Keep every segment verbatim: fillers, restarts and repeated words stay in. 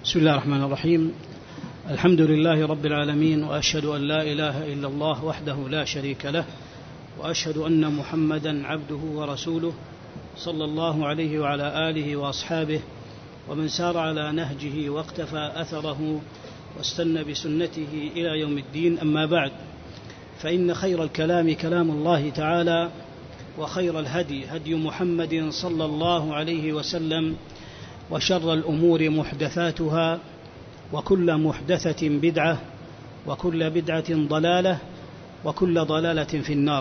بسم الله الرحمن الرحيم. الحمد لله رب العالمين، وأشهد أن لا إله إلا الله وحده لا شريك له، وأشهد أن محمدا عبده ورسوله صلى الله عليه وعلى آله وأصحابه ومن سار على نهجه واقتفى أثره واستنى بسنته إلى يوم الدين. أما بعد، فإن خير الكلام كلام الله تعالى، وخير الهدي هدي محمد صلى الله عليه وسلم، وشر الأمور محدثاتها، وكل محدثة بدعة، وكل بدعة ضلالة، وكل ضلالة في النار.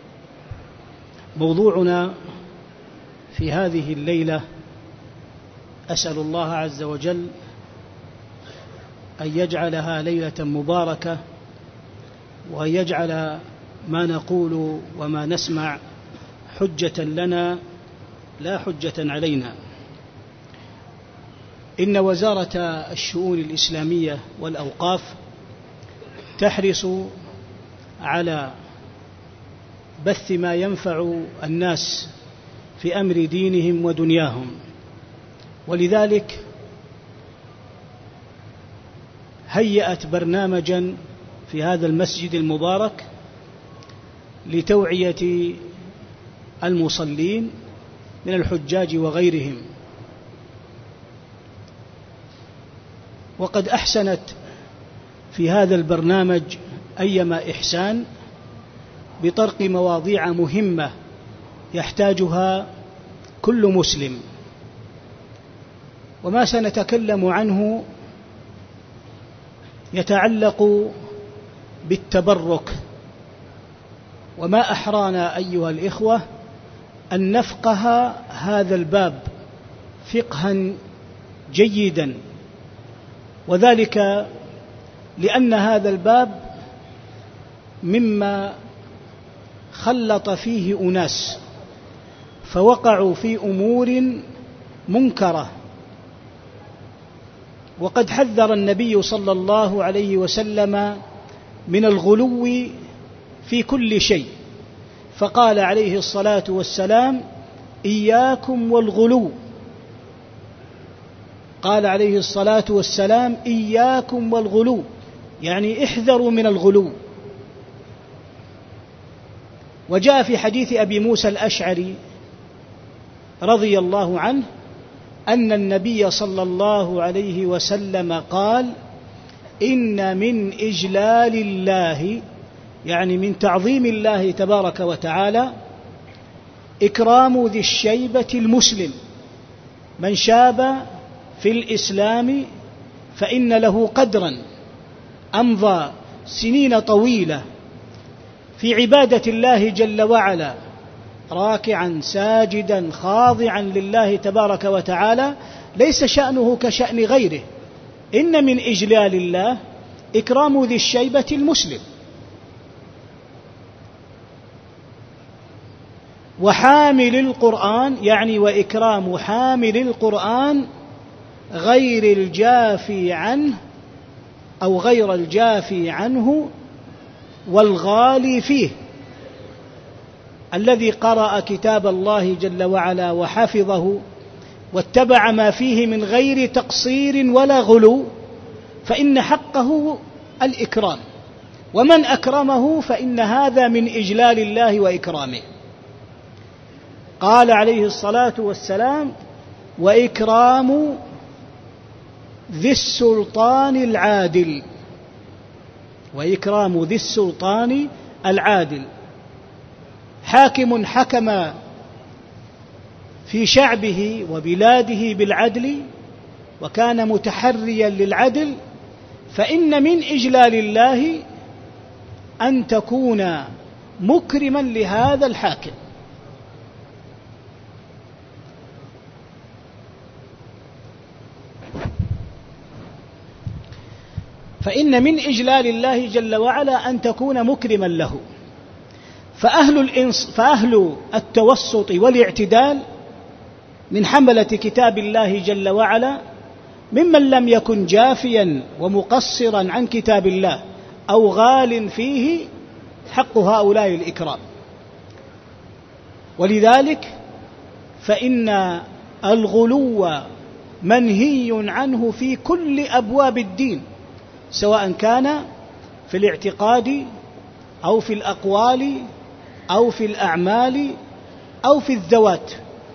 موضوعنا في هذه الليلة، أسأل الله عز وجل أن يجعلها ليلة مباركة، وأن يجعل ما نقول وما نسمع حجة لنا لا حجة علينا. إن وزارة الشؤون الإسلامية والأوقاف تحرص على بث ما ينفع الناس في أمر دينهم ودنياهم، ولذلك هيأت برنامجا في هذا المسجد المبارك لتوعية المصلين من الحجاج وغيرهم، وقد أحسنت في هذا البرنامج أيما إحسان بطرق مواضيع مهمة يحتاجها كل مسلم. وما سنتكلم عنه يتعلق بالتبرك، وما أحرانا أيها الإخوة أن نفقه هذا الباب فقها جيدا، وذلك لأن هذا الباب مما خلط فيه أناس فوقعوا في أمور منكرة، وقد حذر النبي صلى الله عليه وسلم من الغلو في كل شيء، فقال عليه الصلاة والسلام: إياكم والغلو. قال عليه الصلاة والسلام: إياكم والغلو، يعني احذروا من الغلو. وجاء في حديث أبي موسى الأشعري رضي الله عنه أن النبي صلى الله عليه وسلم قال: إن من إجلال الله، يعني من تعظيم الله تبارك وتعالى، إكرام ذي الشيبة المسلم، من شاب في الإسلام فإن له قدرا، أمضى سنين طويلة في عبادة الله جل وعلا، راكعا ساجدا خاضعا لله تبارك وتعالى، ليس شأنه كشأن غيره. إن من إجلال الله إكرام ذي الشيبة المسلم. وحامل القرآن، يعني وإكرام حامل القرآن غير الجافي عنه أو غير الجافي عنه والغالي فيه، الذي قرأ كتاب الله جل وعلا وحفظه واتبع ما فيه من غير تقصير ولا غلو، فإن حقه الإكرام، ومن أكرمه فإن هذا من إجلال الله وإكرامه. قال عليه الصلاة والسلام: وإكرام ذي السلطان العادل. وإكرام ذي السلطان العادل، حاكم حكم في شعبه وبلاده بالعدل وكان متحريا للعدل، فإن من إجلال الله أن تكون مكرما لهذا الحاكم. فإن من إجلال الله جل وعلا أن تكون مكرما له. فأهل, الإنص فأهل التوسط والاعتدال من حملة كتاب الله جل وعلا، ممن لم يكن جافيا ومقصرا عن كتاب الله أو غال فيه، حق هؤلاء الإكرام. ولذلك فإن الغلو منهي عنه في كل أبواب الدين، سواء كان في الاعتقاد أو في الأقوال أو في الأعمال أو في الذوات.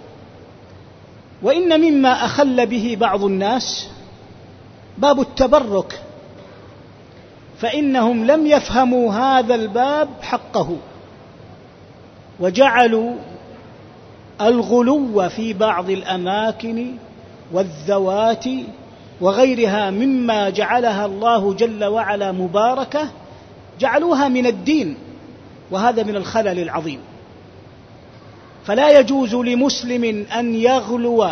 وإن مما أخل به بعض الناس باب التبرك، فإنهم لم يفهموا هذا الباب حقه، وجعلوا الغلو في بعض الأماكن والذوات وغيرها مما جعلها الله جل وعلا مباركة جعلوها من الدين، وهذا من الخلل العظيم. فلا يجوز لمسلم أن يغلو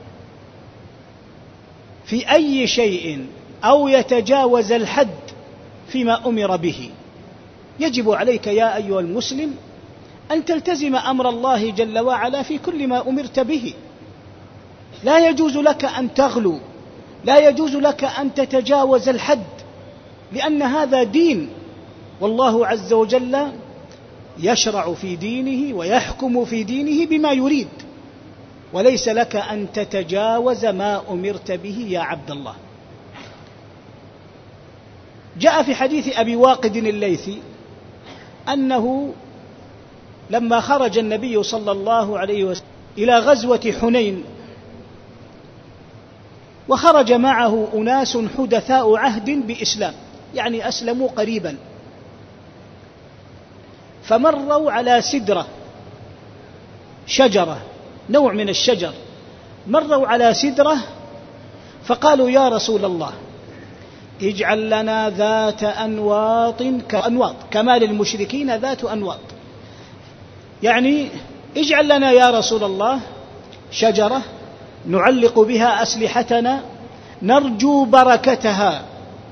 في أي شيء أو يتجاوز الحد فيما أمر به. يجب عليك يا أيها المسلم أن تلتزم أمر الله جل وعلا في كل ما أمرت به. لا يجوز لك أن تغلو، لا يجوز لك أن تتجاوز الحد، لأن هذا دين، والله عز وجل يشرع في دينه ويحكم في دينه بما يريد، وليس لك أن تتجاوز ما أمرت به يا عبد الله. جاء في حديث أبي واقد الليثي أنه لما خرج النبي صلى الله عليه وسلم إلى غزوة حنين، وخرج معه أناس حدثاء عهد بإسلام، يعني أسلموا قريبا، فمروا على سدرة، شجرة، نوع من الشجر، مروا على سدرة فقالوا يا رسول الله اجعل لنا ذات أنواط كأنواط، كما للمشركين ذات أنواط، يعني اجعل لنا يا رسول الله شجرة نعلق بها أسلحتنا نرجو بركتها،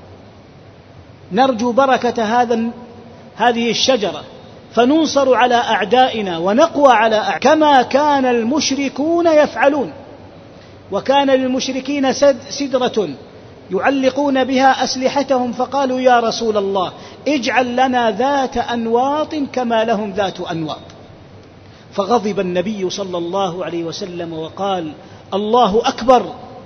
نرجو بركة هذا هذه الشجرة فننصر على أعدائنا ونقوى على أعدائنا، كما كان المشركون يفعلون. وكان للمشركين سدرة يعلقون بها أسلحتهم، فقالوا يا رسول الله اجعل لنا ذات أنواط كما لهم ذات أنواط. فغضب النبي صلى الله عليه وسلم وقال الله أكبر،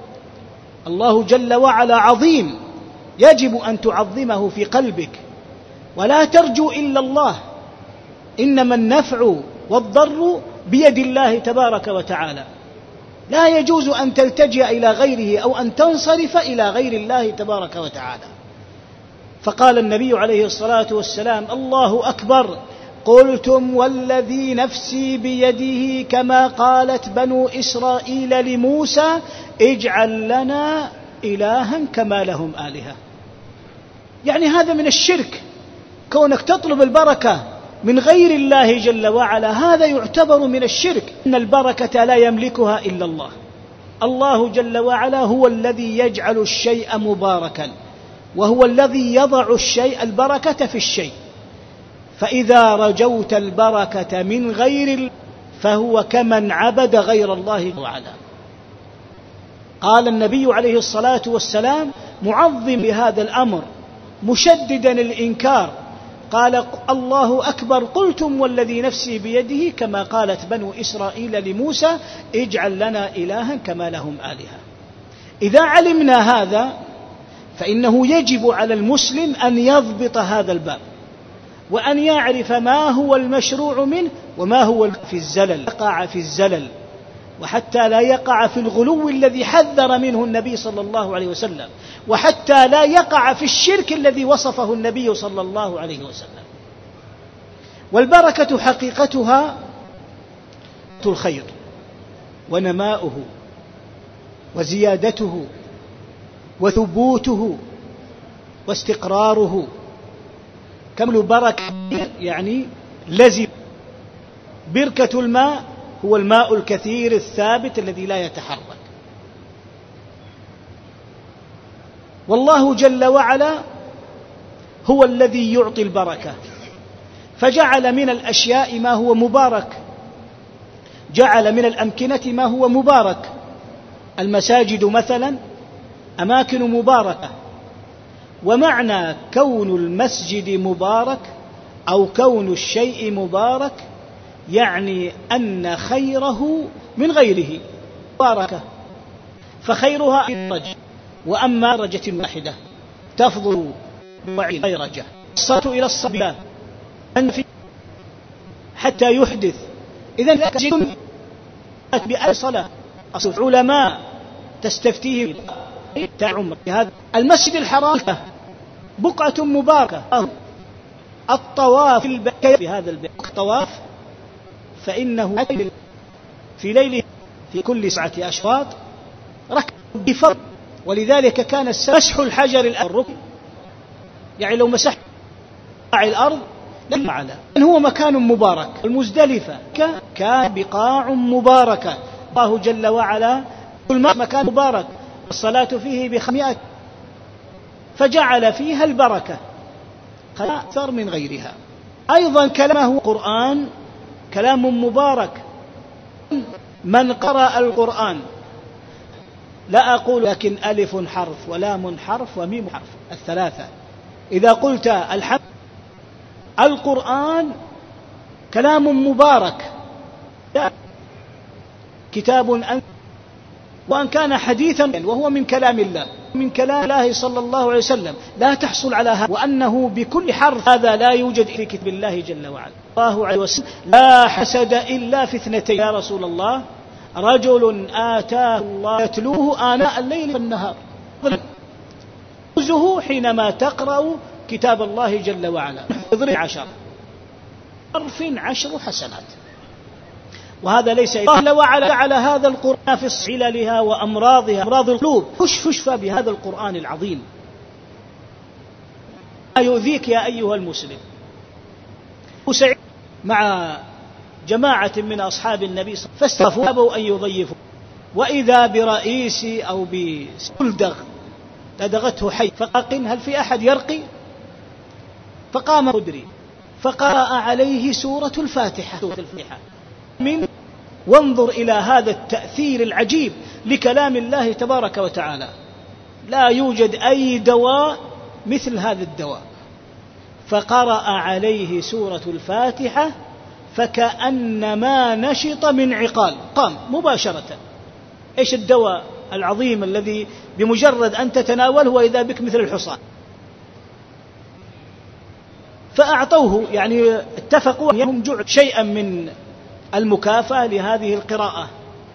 الله جل وعلا عظيم، يجب أن تعظمه في قلبك ولا ترجو إلا الله، إنما النفع والضر بيد الله تبارك وتعالى، لا يجوز أن تلتجئ إلى غيره أو أن تنصرف إلى غير الله تبارك وتعالى. فقال النبي عليه الصلاة والسلام الله أكبر، قلتم والذي نفسي بيده كما قالت بنو إسرائيل لموسى اجعل لنا إلها كما لهم آلهة. يعني هذا من الشرك، كونك تطلب البركة من غير الله جل وعلا هذا يعتبر من الشرك، إن البركة لا يملكها إلا الله. الله جل وعلا هو الذي يجعل الشيء مباركا، وهو الذي يضع الشيء البركة في الشيء. فإذا رجوت البركة من غير فهو كمن عبد غير الله وعلا. قال النبي عليه الصلاة والسلام معظم بهذا الأمر مشددا الإنكار، قال الله أكبر، قلتم والذي نفسي بيده كما قالت بنو إسرائيل لموسى اجعل لنا إلها كما لهم آلهة. إذا علمنا هذا فإنه يجب على المسلم أن يضبط هذا الباب، وأن يعرف ما هو المشروع منه وما هو في الزلل، يقع في الزلل، وحتى لا يقع في الغلو الذي حذر منه النبي صلى الله عليه وسلم، وحتى لا يقع في الشرك الذي وصفه النبي صلى الله عليه وسلم. والبركة حقيقتها الخير ونماؤه وزيادته وثبوته واستقراره. كمل بركة يعني لزم. بركة الماء هو الماء الكثير الثابت الذي لا يتحرك. والله جل وعلا هو الذي يعطي البركة، فجعل من الأشياء ما هو مبارك، جعل من الأمكنة ما هو مبارك. المساجد مثلا أماكن مباركة، ومعنى كون المسجد مبارك أو كون الشيء مبارك يعني أن خيره من غيره مباركة. فخيرها درجة، وأما درجة واحدة تفضل وعي درجة. الصلاة إلى الصلاة حتى يحدث، إذن تجد بأي صلاة علماء تستفتيه تعمر هذا المسجد الحرام بقعة مباركة. الطواف في هذا البيت الطواف فإنه في ليله في كل سبعة أشواط ركعة بفضل، ولذلك كان مسح الحجر الركن، يعني لو مسح الأرض لم على إن هو مكان مبارك. المزدلفة كان بقاع مباركة، الله جل وعلا كل مكان مبارك الصلاة فيه بخمئة، فجعل فيها البركة أكثر من غيرها. أيضا كلامه قرآن كلام مبارك. من قرأ القرآن، لا أقول لكن ألف حرف ولام حرف وميم حرف الثلاثة، إذا قلت الحمد القرآن كلام مبارك، كتاب أنت، وأن كان حديثا وهو من كلام الله من كلام الله صلى الله عليه وسلم لا تحصل على هذا، وأنه بكل حرف هذا لا يوجد في كتاب الله جل وعلا. الله عليه وسلم لا حسد إلا في اثنتين يا رسول الله، رجل آتاه الله يتلوه آناء الليل والنهار، فوزه حينما تقرأ كتاب الله جل وعلا اضرب عشر حرف عشر حسنات. وهذا ليس الله جل وعلا على هذا القرآن في عللها وأمراضها أمراض القلوب تشفى بهذا القرآن العظيم. ما يؤذيك يا أيها المسلم. سعيد مع جماعة من أصحاب النبي صلى الله عليه وسلم فاستغفروا أن يضيفوا، وإذا برئيس أو بسلدغ لدغته حي فقاق هل في أحد يرقي؟ فقام خدري فقرأ عليه سورة الفاتحة من وانظر إلى هذا التأثير العجيب لكلام الله تبارك وتعالى. لا يوجد أي دواء مثل هذا الدواء. فقرأ عليه سورة الفاتحة فكأنما نشط من عقال، قام مباشرة. إيش الدواء العظيم الذي بمجرد أن تتناوله وإذا بك مثل الحصان. فأعطوه، يعني اتفقوا أن يهم جعل شيئا من المكافأة لهذه القراءة،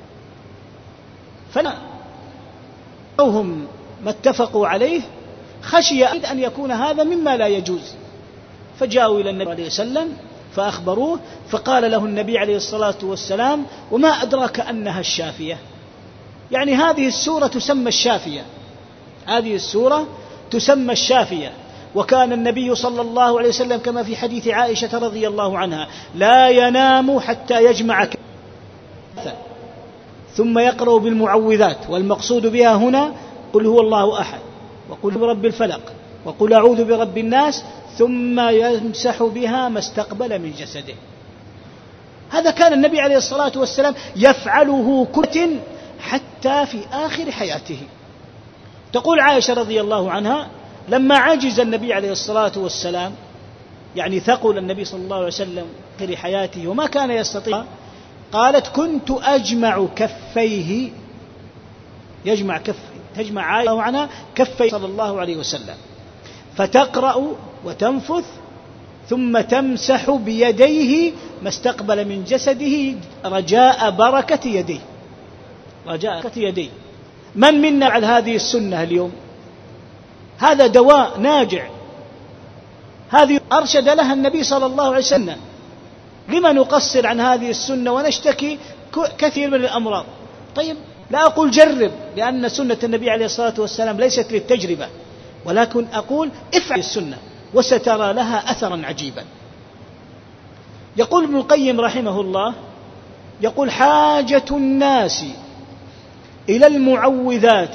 فنعطوهم ما اتفقوا عليه خشي أن يكون هذا مما لا يجوز. فجاءوا إلى النبي عليه وسلم فأخبروه، فقال له النبي عليه الصلاة والسلام: وما أدراك أنها الشافية؟ يعني هذه السورة تسمى الشافية، هذه السورة تسمى الشافية. وكان النبي صلى الله عليه وسلم كما في حديث عائشة رضي الله عنها لا ينام حتى يجمع كثا ثم يقرأ بالمعوذات، والمقصود بها هنا قل هو الله أحد، وقل برب الفلق، وقل أعوذ برب الناس، ثم يمسح بها ما استقبل من جسده. هذا كان النبي عليه الصلاة والسلام يفعله كل حتى في آخر حياته. تقول عائشة رضي الله عنها: لما عجز النبي عليه الصلاة والسلام، يعني ثقل النبي صلى الله عليه وسلم في حياته وما كان يستطيع، قالت: كنت أجمع كفيه، يجمع كفيه، تجمع عائشة عنها كفيه صلى الله عليه وسلم، فتقرأ وتنفث ثم تمسح بيديه ما استقبل من جسده رجاء بركة يديه، رجاء بركة يديه. من منا على هذه السنة اليوم؟ هذا دواء ناجع، هذه أرشد لها النبي صلى الله عليه وسلم. لما نقصر عن هذه السنة ونشتكي كثير من الأمراض؟ طيب، لا أقول جرب، لأن سنة النبي عليه الصلاة والسلام ليست للتجربة، ولكن أقول افعل السنة وسترى لها أثرا عجيبا. يقول ابن القيم رحمه الله، يقول: حاجة الناس إلى المعوذات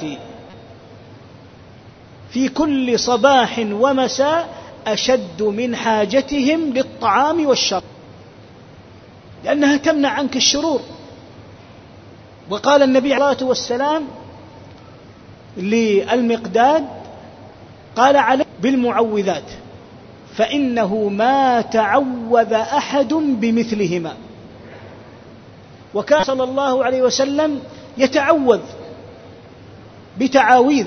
في كل صباح ومساء أشد من حاجتهم للطعام والشراب، لأنها تمنع عنك الشرور. وقال النبي عليه الصلاة والسلام للمقداد، قال: عليه بالمعوذات فإنه ما تعوذ أحد بمثلهما. وكان صلى الله عليه وسلم يتعوذ بتعاويذ.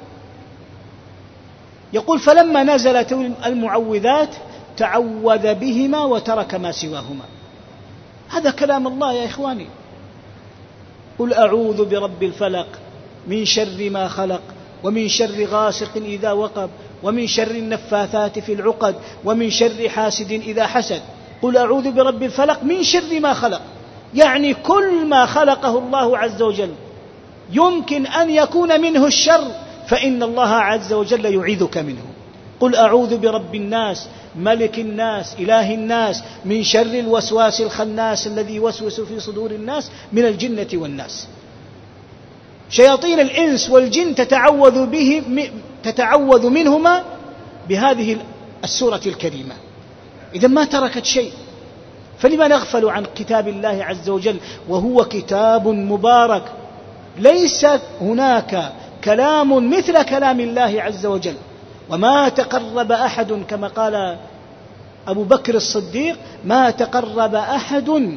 يقول فلما نزلت المعوذات تعوذ بهما وترك ما سواهما. هذا كلام الله يا إخواني. قل أعوذ برب الفلق من شر ما خلق ومن شر غاسق إذا وقب ومن شر النفاثات في العقد ومن شر حاسد إذا حسد. قل أعوذ برب الفلق من شر ما خلق، يعني كل ما خلقه الله عز وجل يمكن أن يكون منه الشر فإن الله عز وجل يعيذك منه. قل أعوذ برب الناس ملك الناس إله الناس من شر الوسواس الخناس الذي يوسوس في صدور الناس من الجنة والناس. شياطين الإنس والجن تتعوذ به تتعوذ منهما بهذه السورة الكريمة. إذا ما تركت شيء، فلما نغفل عن كتاب الله عز وجل وهو كتاب مبارك؟ ليس هناك كلام مثل كلام الله عز وجل. وما تقرب أحد، كما قال أبو بكر الصديق، ما تقرب أحد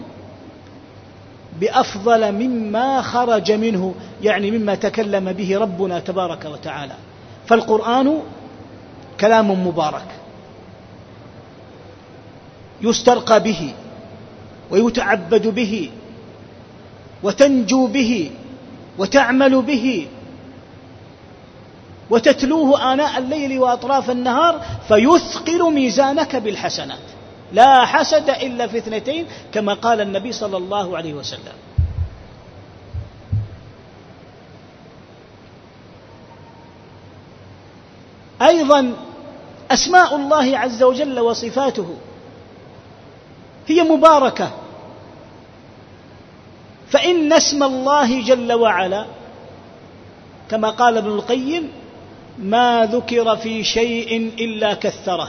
بأفضل مما خرج منه، يعني مما تكلم به ربنا تبارك وتعالى. فالقرآن كلام مبارك يسترقى به ويتعبد به وتنجو به وتعمل به وتتلوه آناء الليل وأطراف النهار فيثقل ميزانك بالحسنات. لا حسد إلا في اثنتين كما قال النبي صلى الله عليه وسلم. أيضا أسماء الله عز وجل وصفاته هي مباركة، فإن اسم الله جل وعلا كما قال ابن القيم ما ذكر في شيء إلا كثره.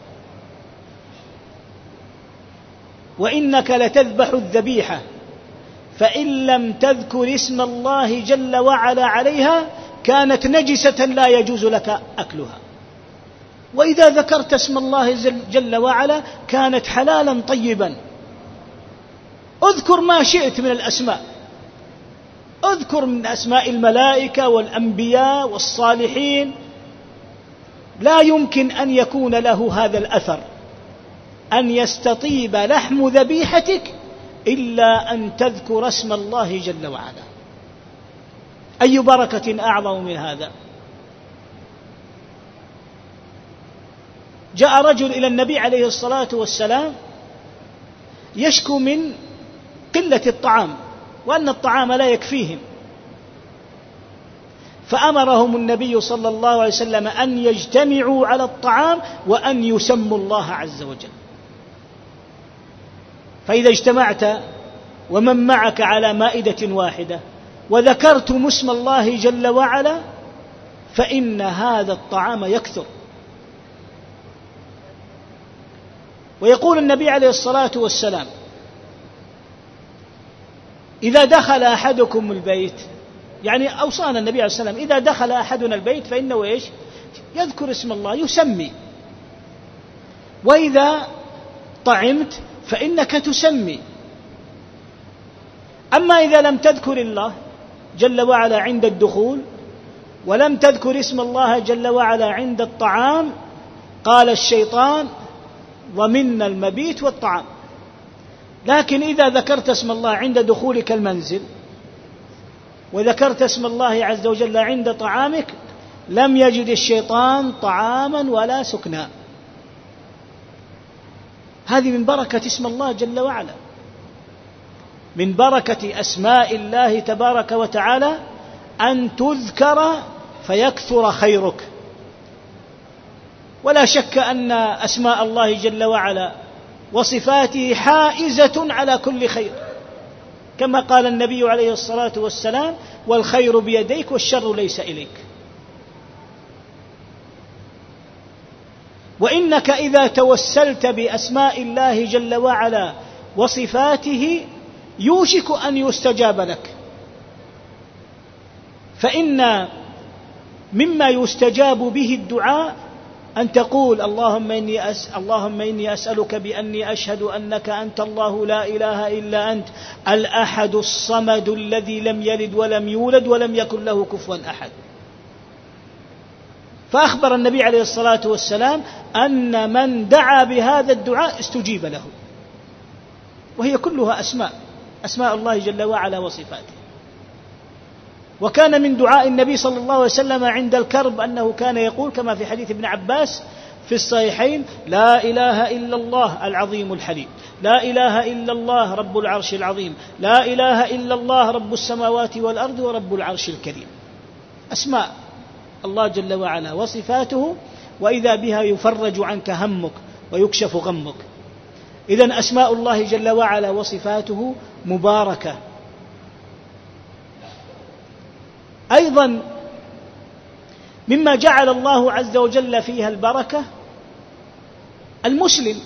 وإنك لتذبح الذبيحة فإن لم تذكر اسم الله جل وعلا عليها كانت نجسة لا يجوز لك أكلها، وإذا ذكرت اسم الله جل وعلا كانت حلالا طيبا. اذكر ما شئت من الأسماء، اذكر من أسماء الملائكة والأنبياء والصالحين، لا يمكن أن يكون له هذا الأثر أن يستطيب لحم ذبيحتك إلا أن تذكر اسم الله جل وعلا. أي بركة أعظم من هذا؟ جاء رجل إلى النبي عليه الصلاة والسلام يشكو من قلة الطعام وأن الطعام لا يكفيهم، فأمرهم النبي صلى الله عليه وسلم أن يجتمعوا على الطعام وأن يسموا الله عز وجل. فإذا اجتمعت ومن معك على مائدة واحدة وذكرتم اسم الله جل وعلا فإن هذا الطعام يكثر. ويقول النبي عليه الصلاة والسلام إذا دخل أحدكم البيت، يعني أوصانا النبي عليه الصلاة والسلام إذا دخل أحدنا البيت فإنه إيش؟ يذكر اسم الله يسمي، وإذا طعمت فإنك تسمي. أما إذا لم تذكر الله جل وعلا عند الدخول ولم تذكر اسم الله جل وعلا عند الطعام قال الشيطان ضمننا المبيت والطعام. لكن إذا ذكرت اسم الله عند دخولك المنزل وذكرت اسم الله عز وجل عند طعامك لم يجد الشيطان طعاما ولا سكنا. هذه من بركة اسم الله جل وعلا، من بركة أسماء الله تبارك وتعالى أن تذكر فيكثر خيرك. ولا شك أن أسماء الله جل وعلا وصفاته حائزة على كل خير، كما قال النبي عليه الصلاة والسلام والخير بيديك والشر ليس إليك. وإنك إذا توسلت بأسماء الله جل وعلا وصفاته يوشك أن يستجاب لك، فإن مما يستجاب به الدعاء أن تقول اللهم إني, أس... اللهم إني أسألك بأني أشهد أنك أنت الله لا إله إلا أنت الأحد الصمد الذي لم يلد ولم يولد ولم يكن له كفوا أحد. فأخبر النبي عليه الصلاة والسلام أن من دعا بهذا الدعاء استجيب له، وهي كلها أسماء أسماء الله جل وعلا وصفاته. وكان من دعاء النبي صلى الله عليه وسلم عند الكرب أنه كان يقول كما في حديث ابن عباس في الصحيحين: لا إله إلا الله العظيم الحليم، لا إله إلا الله رب العرش العظيم، لا إله إلا الله رب السماوات والأرض ورب العرش الكريم. أسماء الله جل وعلا وصفاته، وإذا بها يفرج عنك همك ويكشف غمك. إذن أسماء الله جل وعلا وصفاته مباركة. أيضا مما جعل الله عز وجل فيها البركة المسلم،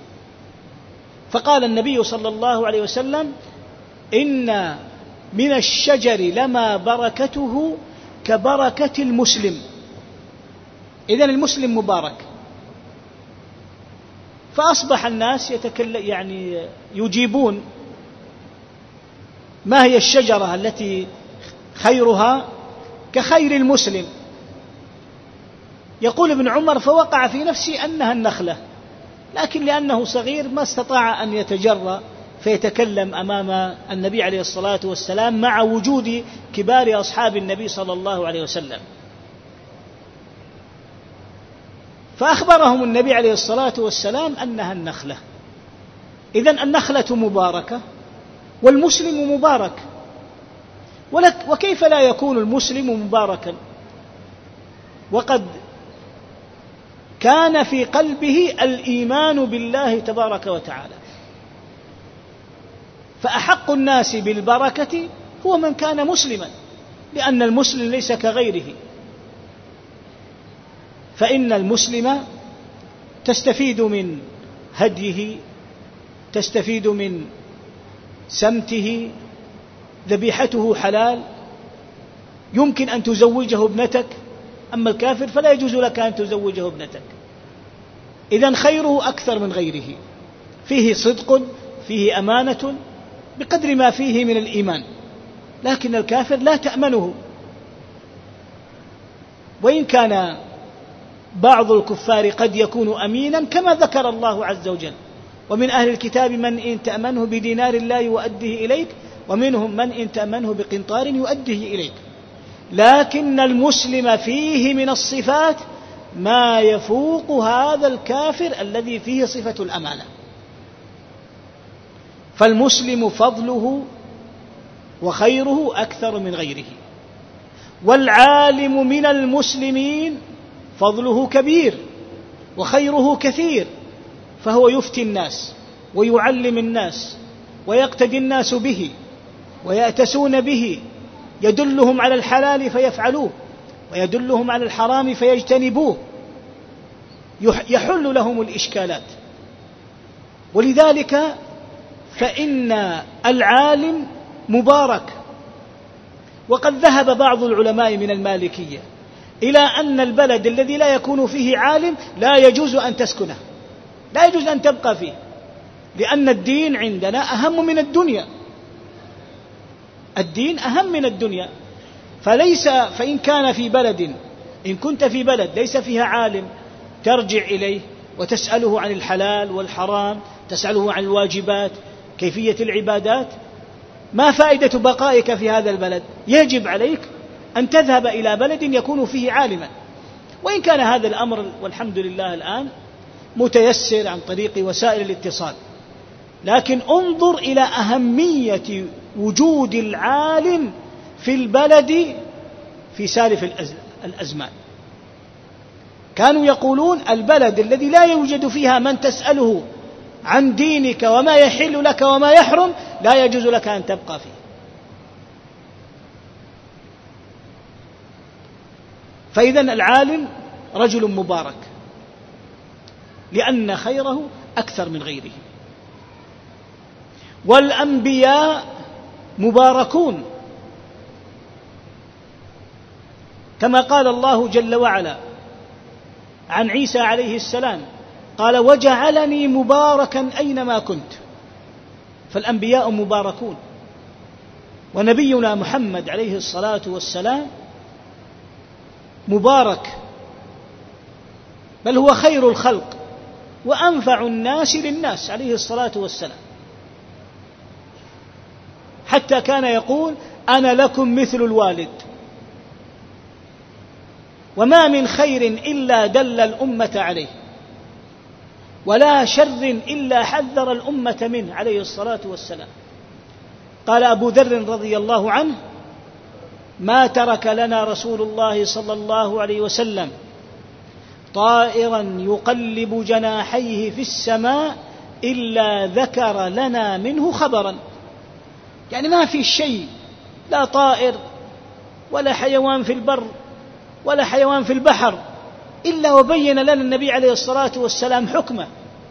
فقال النبي صلى الله عليه وسلم: إن من الشجر لما بركته كبركة المسلم. إذن المسلم مبارك. فأصبح الناس يتكلم يعني يجيبون ما هي الشجرة التي خيرها كخير المسلم. يقول ابن عمر: فوقع في نفسي أنها النخلة، لكن لأنه صغير ما استطاع أن يتجرأ فيتكلم أمام النبي عليه الصلاة والسلام مع وجود كبار أصحاب النبي صلى الله عليه وسلم. فأخبرهم النبي عليه الصلاة والسلام أنها النخلة. إذن النخلة مباركة والمسلم مبارك. ولك وكيف لا يكون المسلم مباركا وقد كان في قلبه الإيمان بالله تبارك وتعالى؟ فأحق الناس بالبركة هو من كان مسلما، لأن المسلم ليس كغيره. فإن المسلم تستفيد من هديه، تستفيد من سمته، ذبيحته حلال، يمكن أن تزوجه ابنتك. أما الكافر فلا يجوز لك أن تزوجه ابنتك. إذن خيره أكثر من غيره، فيه صدق، فيه أمانة بقدر ما فيه من الإيمان. لكن الكافر لا تأمنه، وإن كان بعض الكفار قد يكون أمينا كما ذكر الله عز وجل: ومن أهل الكتاب من إن تأمنه بدينار لا يؤديه إليك، ومنهم من إن تأمنه بقنطار يؤديه إليك. لكن المسلم فيه من الصفات ما يفوق هذا الكافر الذي فيه صفة الأمانة. فالمسلم فضله وخيره أكثر من غيره. والعالم من المسلمين فضله كبير وخيره كثير، فهو يفتي الناس ويعلم الناس ويقتدي الناس به ويأتسون به، يدلهم على الحلال فيفعلوه ويدلهم على الحرام فيجتنبوه، يحل لهم الإشكالات. ولذلك فإن العالم مبارك. وقد ذهب بعض العلماء من المالكية إلى أن البلد الذي لا يكون فيه عالم لا يجوز أن تسكنه، لا يجوز أن تبقى فيه، لأن الدين عندنا أهم من الدنيا. الدين أهم من الدنيا. فليس فإن كان في بلد إن كنت في بلد ليس فيها عالم ترجع إليه وتسأله عن الحلال والحرام، تسأله عن الواجبات، كيفية العبادات، ما فائدة بقائك في هذا البلد؟ يجب عليك أن تذهب إلى بلد يكون فيه عالما. وإن كان هذا الأمر والحمد لله الآن متيسر عن طريق وسائل الاتصال، لكن انظر إلى أهمية وجود العالم في البلد في سالف الأزمان. كانوا يقولون: البلد الذي لا يوجد فيها من تسأله عن دينك وما يحل لك وما يحرم لا يجوز لك أن تبقى فيه. فإذن العالم رجل مبارك لأن خيره أكثر من غيره. والأنبياء مباركون، كما قال الله جل وعلا عن عيسى عليه السلام: قال: وجعلني مباركا أينما كنت. فالأنبياء مباركون. ونبينا محمد عليه الصلاة والسلام مبارك بل هو خير الخلق وأنفع الناس للناس عليه الصلاة والسلام، حتى كان يقول: أنا لكم مثل الوالد، وما من خير إلا دل الأمة عليه، ولا شر إلا حذر الأمة منه عليه الصلاة والسلام. قال أبو ذر رضي الله عنه: ما ترك لنا رسول الله صلى الله عليه وسلم طائرا يقلب جناحيه في السماء إلا ذكر لنا منه خبرا. يعني ما في شيء، لا طائر ولا حيوان في البر ولا حيوان في البحر، إلا وبين لنا النبي عليه الصلاة والسلام حكمه.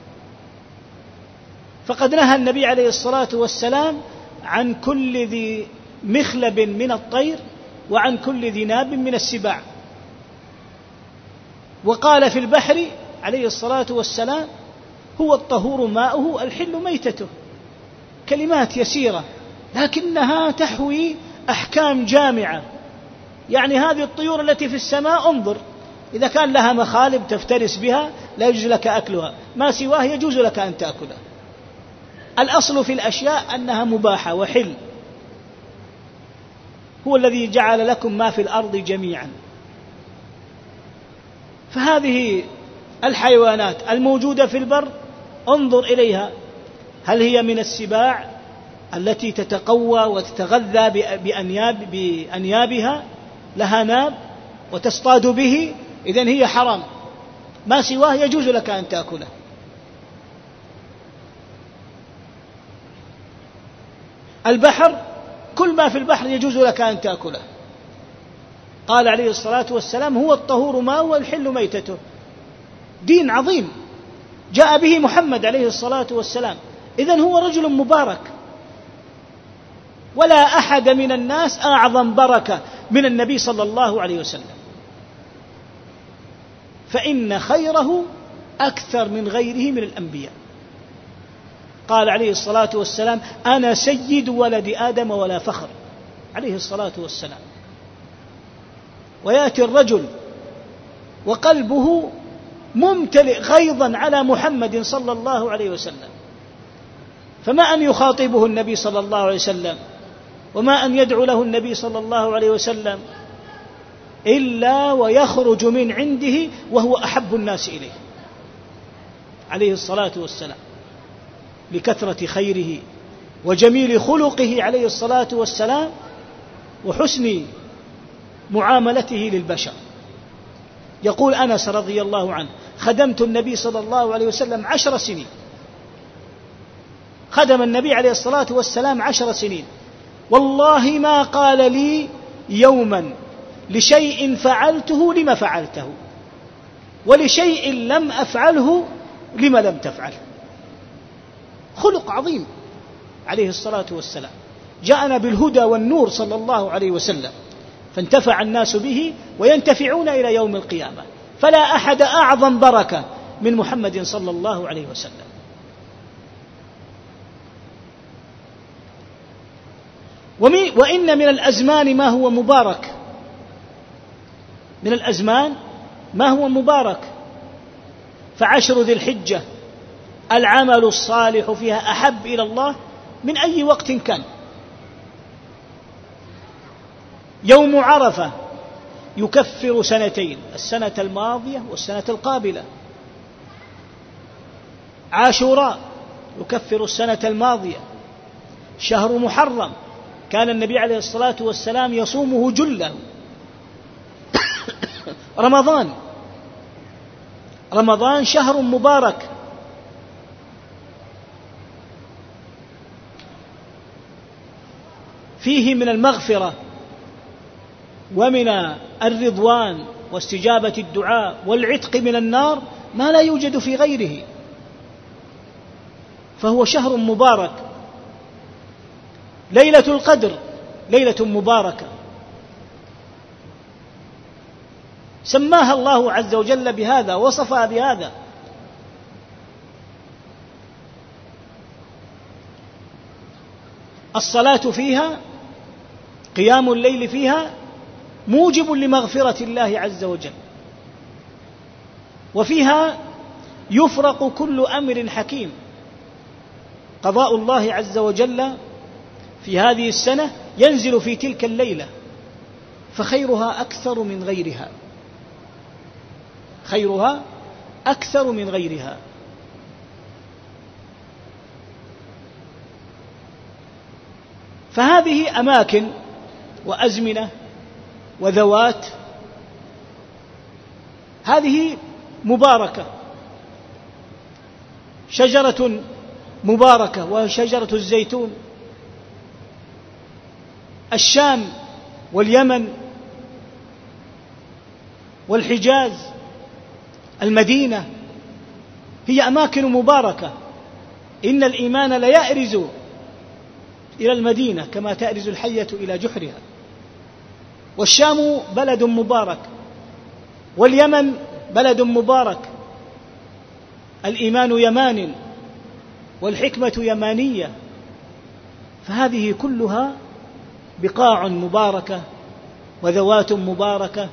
فقد نهى النبي عليه الصلاة والسلام عن كل ذي مخلب من الطير وعن كل ذي ناب من السباع. وقال في البحر عليه الصلاة والسلام: هو الطهور ماؤه الحل ميتته. كلمات يسيرة لكنها تحوي أحكام جامعة. يعني هذه الطيور التي في السماء انظر، إذا كان لها مخالب تفترس بها لا يجوز لك أكلها، ما سواه يجوز لك أن تأكلها. الأصل في الأشياء أنها مباحة وحل. هو الذي جعل لكم ما في الأرض جميعا. فهذه الحيوانات الموجودة في البر انظر إليها، هل هي من السباع التي تتقوى وتتغذى بأنياب بأنيابها، لها ناب وتصطاد به، إذن هي حرام، ما سواه يجوز لك أن تأكله. البحر كل ما في البحر يجوز لك أن تأكله. قال عليه الصلاة والسلام: هو الطهور ماؤه الحل ميتته. دين عظيم جاء به محمد عليه الصلاة والسلام. إذن هو رجل مبارك، ولا أحد من الناس أعظم بركة من النبي صلى الله عليه وسلم، فإن خيره أكثر من غيره من الأنبياء. قال عليه الصلاة والسلام: أنا سيد ولد آدم ولا فخر عليه الصلاة والسلام. ويأتي الرجل وقلبه ممتلئ غيظا على محمد صلى الله عليه وسلم، فما أن يخاطبه النبي صلى الله عليه وسلم وما أن يدعو له النبي صلى الله عليه وسلم إلا ويخرج من عنده وهو أحب الناس إليه عليه الصلاة والسلام، لكثرة خيره وجميل خلقه عليه الصلاة والسلام وحسن معاملته للبشر. يقول أنس رضي الله عنه: خدمت النبي صلى الله عليه وسلم عشر سنين. خدم النبي عليه الصلاة والسلام عشر سنين، والله ما قال لي يوما لشيء فعلته لما فعلته، ولشيء لم أفعله لما لم تفعله. خلق عظيم عليه الصلاة والسلام، جاءنا بالهدى والنور صلى الله عليه وسلم، فانتفع الناس به وينتفعون إلى يوم القيامة. فلا أحد أعظم بركة من محمد صلى الله عليه وسلم. وإن من الأزمان ما هو مبارك، من الأزمان ما هو مبارك، فعشر ذي الحجة العمل الصالح فيها أحب إلى الله من أي وقت كان. يوم عرفة يكفر سنتين، السنة الماضية والسنة القابلة. عاشوراء يكفر السنة الماضية. شهر محرم كان النبي عليه الصلاة والسلام يصومه جله. رمضان رمضان شهر مبارك، فيه من المغفرة ومن الرضوان واستجابة الدعاء والعتق من النار ما لا يوجد في غيره، فهو شهر مبارك. ليلة القدر ليلة مباركة سماها الله عز وجل بهذا، وصفها بهذا. الصلاة فيها، قيام الليل فيها موجب لمغفرة الله عز وجل. وفيها يفرق كل أمر حكيم. قضاء الله عز وجل في هذه السنة ينزل في تلك الليلة، فخيرها أكثر من غيرها، خيرها أكثر من غيرها. فهذه أماكن وأزمنة وذوات هذه مباركة، شجرة مباركة وهي شجرة الزيتون. الشام واليمن والحجاز، المدينة، هي أماكن مباركة. إن الإيمان ليأرز إلى المدينة كما تأرز الحية إلى جحرها. والشام بلد مبارك، واليمن بلد مبارك. الإيمان يمان والحكمة يمانية، فهذه كلها بقاع مباركة وذوات مباركة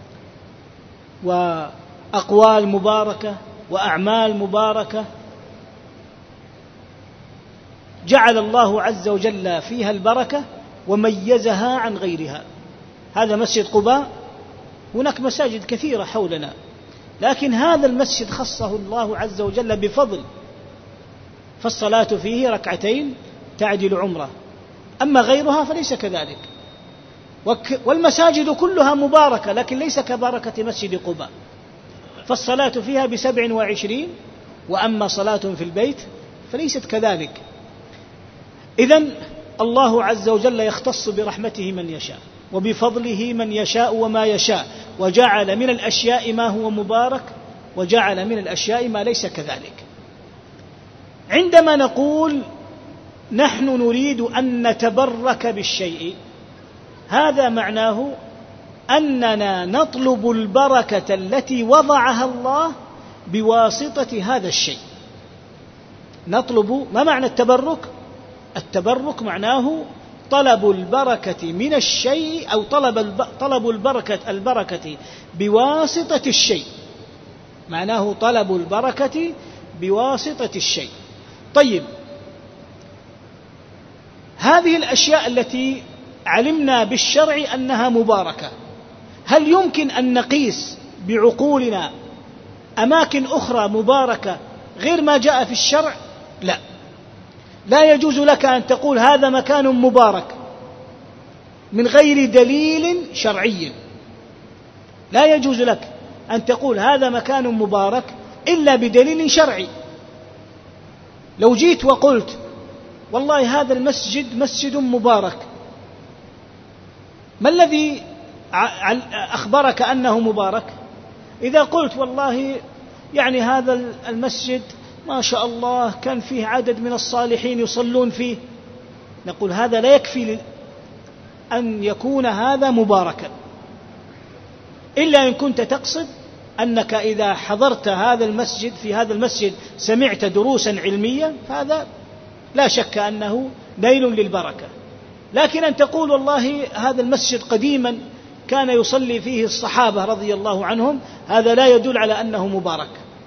وأقوال مباركة وأعمال مباركة، جعل الله عز وجل فيها البركة وميزها عن غيرها. هذا مسجد قباء، هناك مساجد كثيرة حولنا، لكن هذا المسجد خصه الله عز وجل بفضل، فالصلاة فيه ركعتين تعدل عمره، أما غيرها فليس كذلك. والمساجد كلها مباركة، لكن ليس كبركة مسجد قباء، فالصلاة فيها بسبع وعشرين، وأما صلاة في البيت فليست كذلك. إذن الله عز وجل يختص برحمته من يشاء وبفضله من يشاء وما يشاء، وجعل من الأشياء ما هو مبارك وجعل من الأشياء ما ليس كذلك. عندما نقول نحن نريد أن نتبرك بالشيء، هذا معناه أننا نطلب البركة التي وضعها الله بواسطة هذا الشيء. نطلب، ما معنى التبرك؟ التبرك معناه طلب البركة من الشيء، أو طلب طلب البركة البركة بواسطة الشيء، معناه طلب البركة بواسطة الشيء. طيب، هذه الأشياء التي علمنا بالشرع أنها مباركة، هل يمكن أن نقيس بعقولنا أماكن أخرى مباركة غير ما جاء في الشرع؟ لا، لا يجوز لك أن تقول هذا مكان مبارك من غير دليل شرعي. لا يجوز لك أن تقول هذا مكان مبارك إلا بدليل شرعي. لو جيت وقلت والله هذا المسجد مسجد مبارك، ما الذي أخبرك أنه مبارك؟ إذا قلت والله يعني هذا المسجد ما شاء الله كان فيه عدد من الصالحين يصلون فيه، نقول هذا لا يكفي أن يكون هذا مباركا، إلا إن كنت تقصد أنك إذا حضرت هذا المسجد، في هذا المسجد سمعت دروسا علمية، فهذا لا شك أنه نيل للبركة. لكن أن تقول والله هذا المسجد قديما كان يصلي فيه الصحابة رضي الله عنهم، هذا لا يدل على أنه مبارك.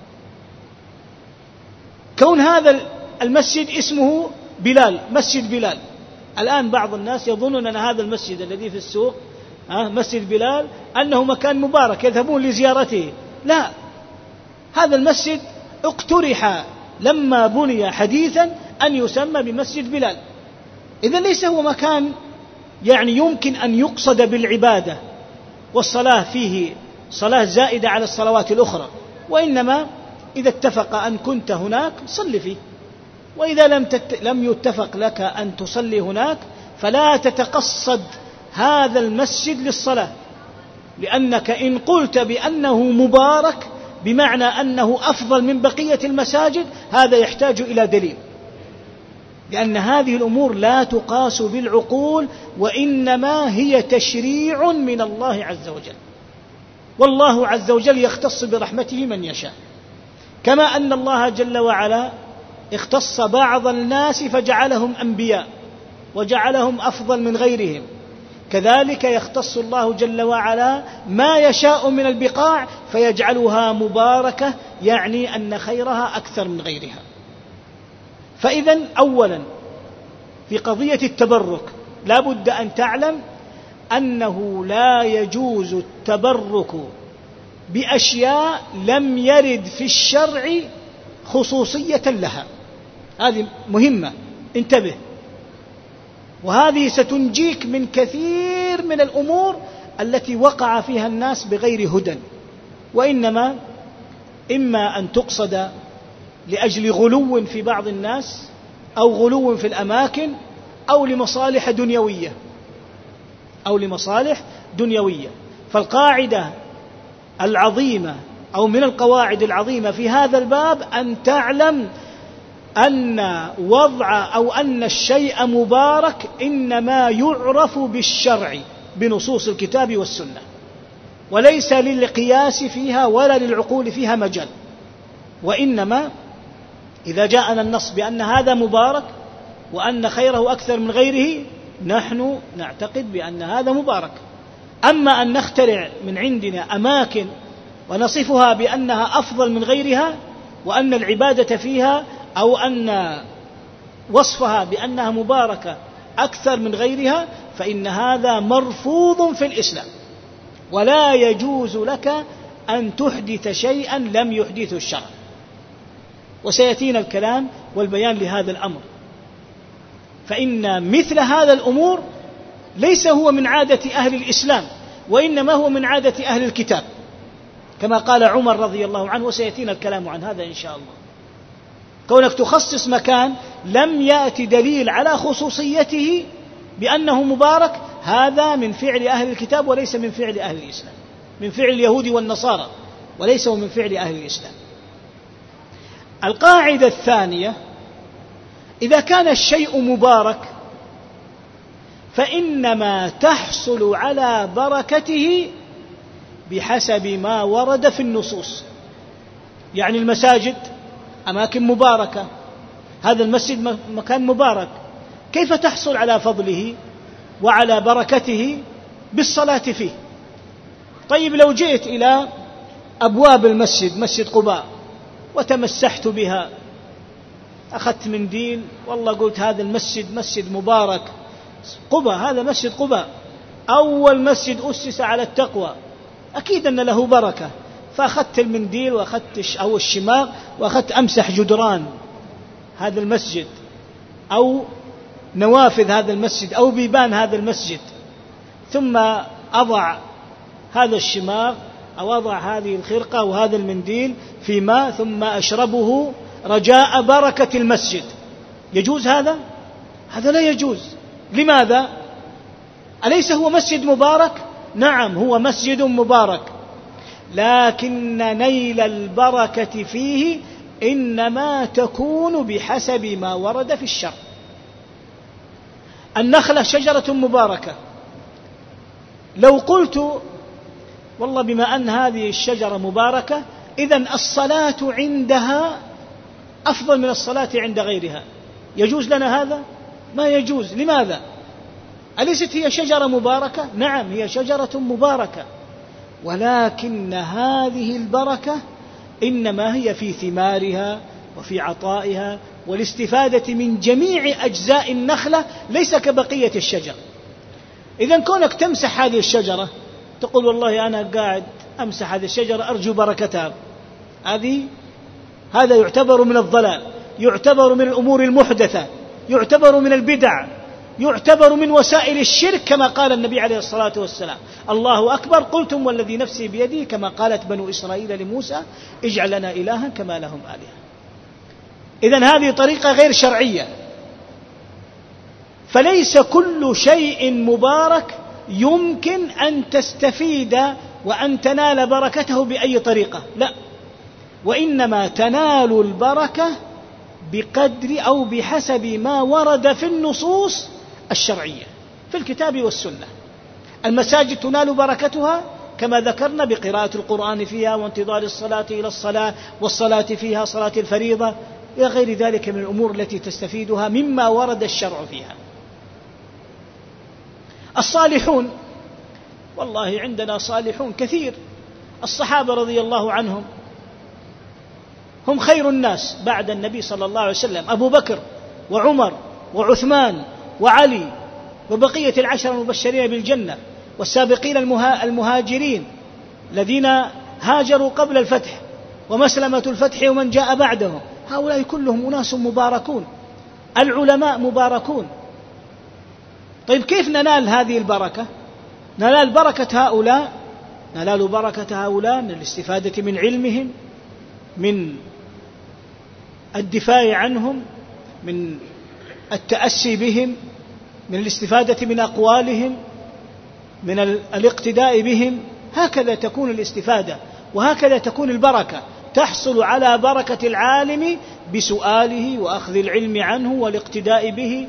كون هذا المسجد اسمه بلال، مسجد بلال، الآن بعض الناس يظنون أن هذا المسجد الذي في السوق مسجد بلال أنه مكان مبارك يذهبون لزيارته. لا، هذا المسجد اقترح لما بني حديثا أن يسمى بمسجد بلال. إذن ليس هو مكان يعني يمكن أن يقصد بالعبادة والصلاة فيه صلاة زائدة على الصلوات الأخرى، وإنما إذا اتفق أن كنت هناك صل فيه، وإذا لم, تت... لم يتفق لك أن تصلي هناك فلا تتقصد هذا المسجد للصلاة، لأنك إن قلت بأنه مبارك بمعنى أنه أفضل من بقية المساجد، هذا يحتاج إلى دليل، لأن هذه الأمور لا تقاس بالعقول، وإنما هي تشريع من الله عز وجل، والله عز وجل يختص برحمته من يشاء، كما أن الله جل وعلا اختص بعض الناس فجعلهم أنبياء وجعلهم أفضل من غيرهم، كذلك يختص الله جل وعلا ما يشاء من البقاع فيجعلها مباركة، يعني أن خيرها أكثر من غيرها. فإذا أولا في قضية التبرك لا بد أن تعلم أنه لا يجوز التبرك بأشياء لم يرد في الشرع خصوصية لها. هذه مهمة، انتبه، وهذه ستنجيك من كثير من الأمور التي وقع فيها الناس بغير هدى، وإنما إما أن تقصد لأجل غلو في بعض الناس أو غلو في الأماكن أو لمصالح دنيوية أو لمصالح دنيوية. فالقاعدة العظيمة أو من القواعد العظيمة في هذا الباب أن تعلم أن وضع أو أن الشيء مبارك إنما يعرف بالشرع بنصوص الكتاب والسنة، وليس للقياس فيها ولا للعقول فيها مجال. وإنما إذا جاءنا النص بأن هذا مبارك وأن خيره أكثر من غيره نحن نعتقد بأن هذا مبارك. أما أن نخترع من عندنا أماكن ونصفها بأنها أفضل من غيرها وأن العبادة فيها أو أن وصفها بأنها مباركة أكثر من غيرها فإن هذا مرفوض في الإسلام، ولا يجوز لك أن تحدث شيئا لم يحدثه الشرع. وسيأتينا الكلام والبيان لهذا الأمر، فإن مثل هذا الأمور ليس هو من عادة أهل الإسلام، وإنما هو من عادة أهل الكتاب كما قال عمر رضي الله عنه، وسيأتينا الكلام عن هذا إن شاء الله. كونك تخصص مكان لم يأتي دليل على خصوصيته بأنه مبارك، هذا من فعل أهل الكتاب وليس من فعل أهل الإسلام، من فعل اليهود والنصارى وليس من فعل أهل الإسلام. القاعدة الثانية: إذا كان الشيء مبارك فإنما تحصل على بركته بحسب ما ورد في النصوص. يعني المساجد أماكن مباركة، هذا المسجد مكان مبارك، كيف تحصل على فضله وعلى بركته؟ بالصلاة فيه. طيب لو جئت إلى أبواب المسجد، مسجد قباء، وتمسحت بها، أخذت منديل، والله قلت هذا المسجد مسجد مبارك، قباء، هذا مسجد قباء أول مسجد أسس على التقوى، أكيد أن له بركة، فأخذت المنديل وأخذت أو الشماغ وأخذت أمسح جدران هذا المسجد أو نوافذ هذا المسجد أو بيبان هذا المسجد، ثم أضع هذا الشماغ أو أضع هذه الخرقة وهذا المنديل في ماء ثم أشربه رجاء بركة المسجد، يجوز هذا؟ هذا لا يجوز. لماذا؟ أليس هو مسجد مبارك؟ نعم هو مسجد مبارك، لكن نيل البركة فيه إنما تكون بحسب ما ورد في الشرع. النخلة شجرة مباركة، لو قلت والله بما أن هذه الشجرة مباركة إذن الصلاة عندها أفضل من الصلاة عند غيرها، يجوز لنا هذا؟ ما يجوز. لماذا؟ أليست هي شجرة مباركة؟ نعم هي شجرة مباركة، ولكن هذه البركة إنما هي في ثمارها وفي عطائها والاستفادة من جميع أجزاء النخلة، ليس كبقية الشجر. إذن كونك تمسح هذه الشجرة تقول والله أنا قاعد أمسح هذه الشجرة أرجو بركتها، هذه هذا يعتبر من الضلال، يعتبر من الأمور المحدثة، يعتبر من البدع، يعتبر من وسائل الشرك، كما قال النبي عليه الصلاة والسلام: الله أكبر قلتم والذي نفسي بيده، كما قالت بنو إسرائيل لموسى: اجعل لنا إلها كما لهم آلهة. إذن هذه طريقة غير شرعية، فليس كل شيء مبارك يمكن أن تستفيد وأن تنال بركته بأي طريقة، لا، وإنما تنال البركة بقدر أو بحسب ما ورد في النصوص الشرعية في الكتاب والسنة. المساجد تنال بركتها كما ذكرنا بقراءة القرآن فيها وانتظار الصلاة إلى الصلاة والصلاة فيها صلاة الفريضة إلى غير ذلك من الأمور التي تستفيدها مما ورد الشرع فيها. الصالحون، والله عندنا صالحون كثير. الصحابة رضي الله عنهم هم خير الناس بعد النبي صلى الله عليه وسلم، أبو بكر وعمر وعثمان وعلي وبقية العشر المبشرين بالجنة والسابقين المهاجرين الذين هاجروا قبل الفتح ومسلمة الفتح ومن جاء بعدهم، هؤلاء كلهم أناس مباركون. العلماء مباركون. طيب كيف ننال هذه البركة؟ ننال بركة هؤلاء ننال بركة هؤلاء من الاستفادة من علمهم، من الدفاع عنهم، من التأسي بهم، من الاستفادة من أقوالهم، من الاقتداء بهم. هكذا تكون الاستفادة، وهكذا تكون البركة. تحصل على بركة العالم بسؤاله وأخذ العلم عنه والاقتداء به.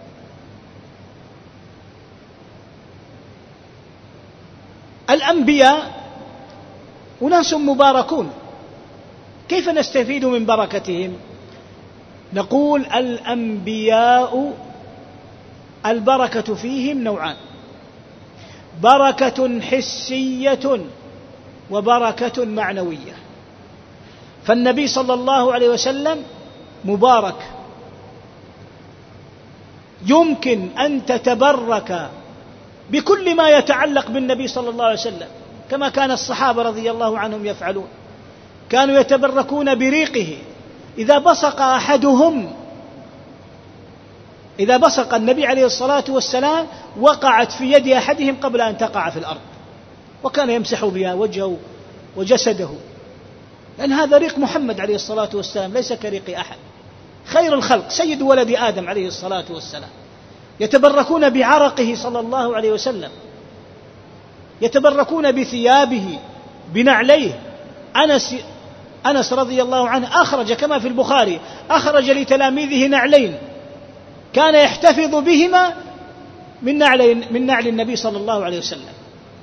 الأنبياء أناس مباركون، كيف نستفيد من بركتهم؟ نقول الأنبياء البركة فيهم نوعان: بركة حسية وبركة معنوية. فالنبي صلى الله عليه وسلم مبارك، يمكن أن تتبرك بكل ما يتعلق بالنبي صلى الله عليه وسلم، كما كان الصحابة رضي الله عنهم يفعلون. كانوا يتبركون بريقه. إذا بصق أحدهم إذا بصق النبي عليه الصلاة والسلام وقعت في يد أحدهم قبل أن تقع في الأرض، وكان يمسح بها وجهه وجسده، لأن هذا ريق محمد عليه الصلاة والسلام، ليس كريق أحد. خير الخلق سيد ولد آدم عليه الصلاة والسلام. يتبركون بعرقه صلى الله عليه وسلم، يتبركون بثيابه، بنعليه. أنس أنس رضي الله عنه أخرج كما في البخاري، أخرج لتلاميذه نعلين كان يحتفظ بهما من نعل من نعل النبي صلى الله عليه وسلم.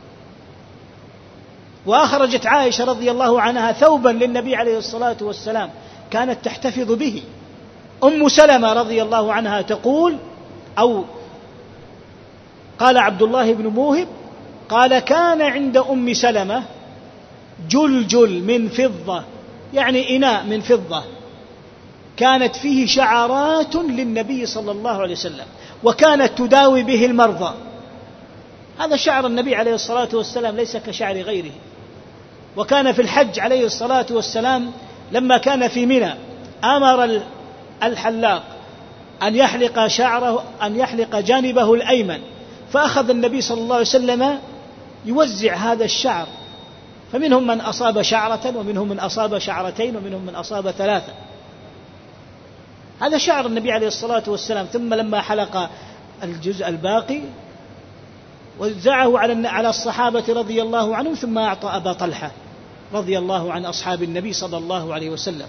وأخرجت عائشة رضي الله عنها ثوبا للنبي عليه الصلاة والسلام كانت تحتفظ به. أم سلمة رضي الله عنها تقول، أو قال عبد الله بن موهب قال: كان عند أم سلمة جلجل من فضة، يعني إناء من فضة، كانت فيه شعرات للنبي صلى الله عليه وسلم، وكانت تداوي به المرضى. هذا شعر النبي عليه الصلاة والسلام ليس كشعر غيره. وكان في الحج عليه الصلاة والسلام لما كان في منى أمر الحلاق أن يحلق شعره، أن يحلق جانبه الأيمن، فأخذ النبي صلى الله عليه وسلم يوزع هذا الشعر، فمنهم من أصاب شعرة، ومنهم من أصاب شعرتين، ومنهم من أصاب ثلاثة. هذا شعر النبي عليه الصلاة والسلام. ثم لما حلق الجزء الباقي وزعه على على الصحابة رضي الله عنهم، ثم أعطى أبا طلحة رضي الله عن أصحاب النبي صلى الله عليه وسلم.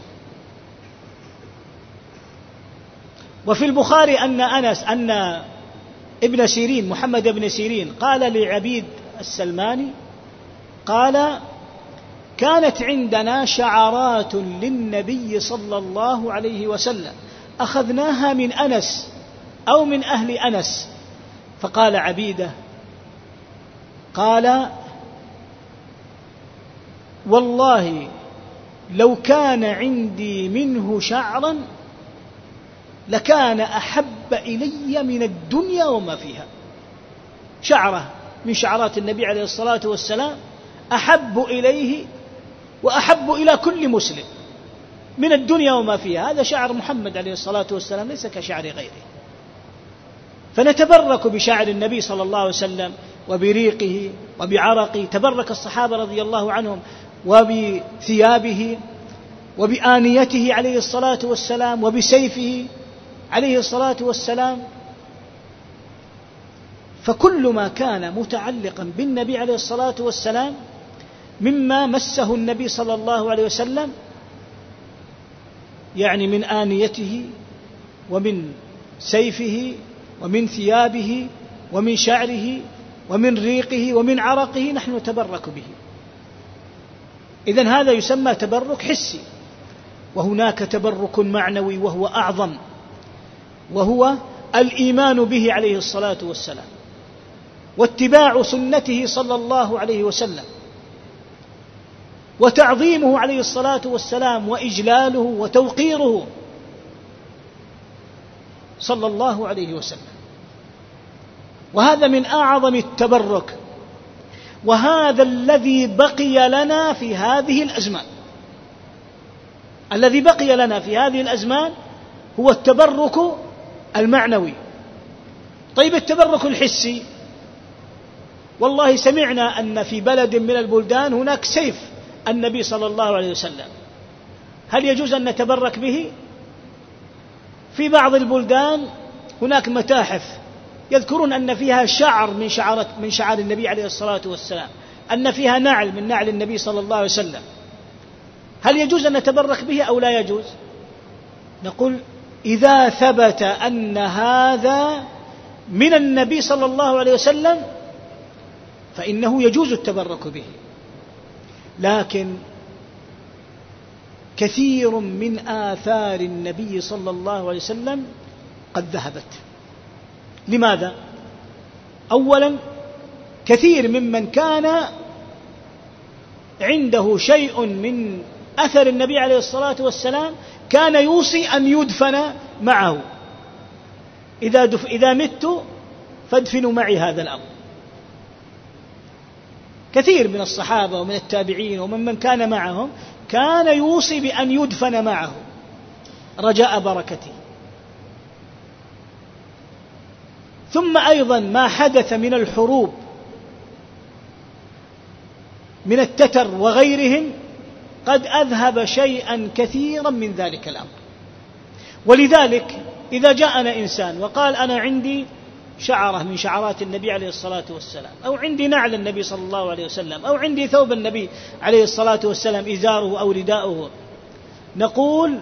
وفي البخاري أن أنس أن ابن سيرين محمد بن سيرين قال لعبيد السلماني، قال: كانت عندنا شعرات للنبي صلى الله عليه وسلم أخذناها من أنس أو من أهل أنس. فقال عبيدة، قال: والله لو كان عندي منه شعرا لكان أحب إلي من الدنيا وما فيها. شعرة من شعرات النبي عليه الصلاة والسلام أحب إليه وأحب إلى كل مسلم من الدنيا وما فيها. هذا شعر محمد عليه الصلاة والسلام، ليس كشعر غيره. فنتبرك بشعر النبي صلى الله عليه وسلم وبريقه وبعرقه. تبرك الصحابة رضي الله عنهم وبثيابه وبآنيته عليه الصلاة والسلام وبسيفه عليه الصلاة والسلام. فكل ما كان متعلقا بالنبي عليه الصلاة والسلام مما مسه النبي صلى الله عليه وسلم، يعني من آنيته ومن سيفه ومن ثيابه ومن شعره ومن ريقه ومن عرقه، نحن نتبرك به. إذن هذا يسمى تبرك حسي. وهناك تبرك معنوي وهو أعظم، وهو الإيمان به عليه الصلاة والسلام. واتباع سنته صلى الله عليه وسلم وتعظيمه عليه الصلاة والسلام وإجلاله وتوقيره صلى الله عليه وسلم. وهذا من أعظم التبرك، وهذا الذي بقي لنا في هذه الأزمان. الذي بقي لنا في هذه الأزمان هو التبرك المعنوي. طيب التبرك الحسي، والله سمعنا أن في بلد من البلدان هناك سيف النبي صلى الله عليه وسلم، هل يجوز أن نتبرك به؟ في بعض البلدان هناك متاحف يذكرون أن فيها شعر من شعار من شعار النبي عليه الصلاة والسلام، أن فيها نعل من نعل النبي صلى الله عليه وسلم، هل يجوز أن نتبرك به أو لا يجوز؟ نقول إذا ثبت أن هذا من النبي صلى الله عليه وسلم فإنه يجوز التبرك به. لكن كثير من آثار النبي صلى الله عليه وسلم قد ذهبت. لماذا؟ أولا، كثير ممن كان عنده شيء من أثر النبي عليه الصلاة والسلام كان يوصي أن يدفن معه، إذا, دف إذا مت فادفنوا معي هذا الأمر. كثير من الصحابة ومن التابعين ومن كان معهم كان يوصي بأن يدفن معه رجاء بركته. ثم أيضا ما حدث من الحروب من التتر وغيرهم قد أذهب شيئا كثيرا من ذلك الأمر. ولذلك إذا جاءنا إنسان وقال أنا عندي شعرة من شعرات النبي عليه الصلاة والسلام، أو عندي نعل النبي صلى الله عليه وسلم، أو عندي ثوب النبي عليه الصلاة والسلام إزاره أو رداؤه، نقول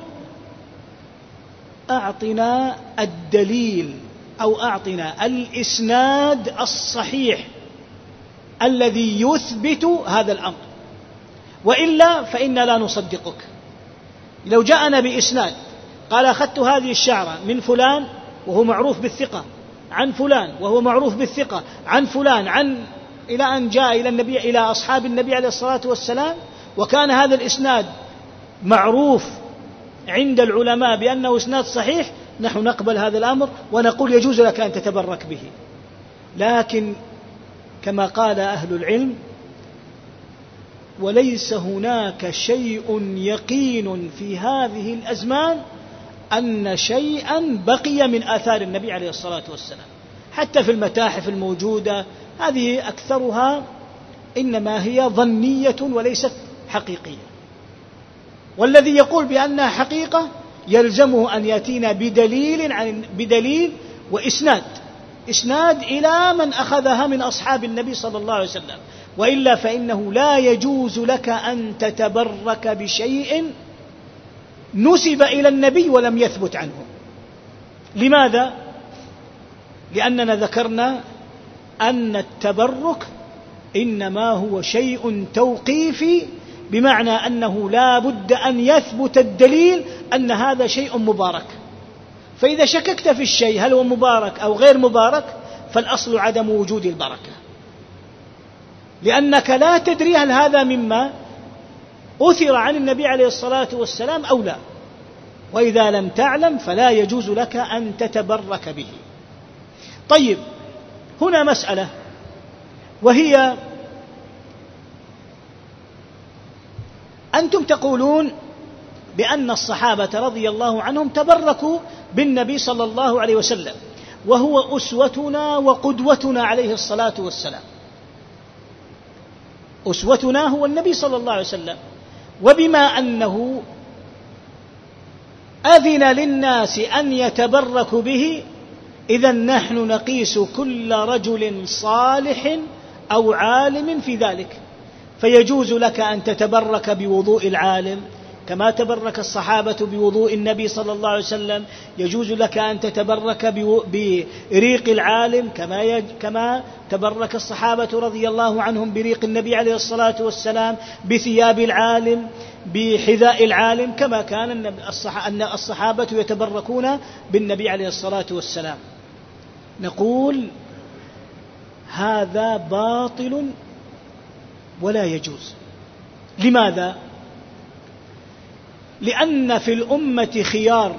أعطنا الدليل أو أعطنا الإسناد الصحيح الذي يثبت هذا الأمر، وإلا فإنا لا نصدقك. لو جاءنا بإسناد قال أخذت هذه الشعرة من فلان وهو معروف بالثقة، عن فلان وهو معروف بالثقة، عن فلان، عن إلى أن جاء إلى النبي إلى أصحاب النبي عليه الصلاة والسلام، وكان هذا الإسناد معروف عند العلماء بأنه إسناد صحيح، نحن نقبل هذا الأمر ونقول يجوز لك أن تتبرك به. لكن كما قال أهل العلم وليس هناك شيء يقين في هذه الأزمان أن شيئا بقي من آثار النبي عليه الصلاة والسلام. حتى في المتاحف الموجودة هذه أكثرها إنما هي ظنية وليست حقيقية، والذي يقول بأنها حقيقة يلزمه أن يأتينا بدليل عن بدليل وإسناد إسناد إلى من أخذها من أصحاب النبي صلى الله عليه وسلم، وإلا فإنه لا يجوز لك أن تتبرك بشيء نسب إلى النبي ولم يثبت عنه. لماذا؟ لأننا ذكرنا أن التبرك إنما هو شيء توقيفي، بمعنى أنه لا بد أن يثبت الدليل أن هذا شيء مبارك. فإذا شككت في الشيء هل هو مبارك أو غير مبارك فالأصل عدم وجود البركة، لأنك لا تدري هل هذا مما أثر عن النبي عليه الصلاة والسلام أو لا، وإذا لم تعلم فلا يجوز لك أن تتبرك به. طيب، هنا مسألة، وهي أنتم تقولون بأن الصحابة رضي الله عنهم تبركوا بالنبي صلى الله عليه وسلم، وهو أسوتنا وقدوتنا عليه الصلاة والسلام. أسوتنا هو النبي صلى الله عليه وسلم، وبما أنه أذن للناس أن يتبركوا به، إذن نحن نقيس كل رجل صالح أو عالم في ذلك، فيجوز لك أن تتبرك بوضوء العالم كما تبرك الصحابة بوضوء النبي صلى الله عليه وسلم، يجوز لك أن تتبرك بريق العالم كما كما تبرك الصحابة رضي الله عنهم بريق النبي عليه الصلاة والسلام، بثياب العالم، بحذاء العالم، كما كان الصحابة يتبركون بالنبي عليه الصلاة والسلام. نقول هذا باطل ولا يجوز. لماذا؟ لأن في الأمة خيار،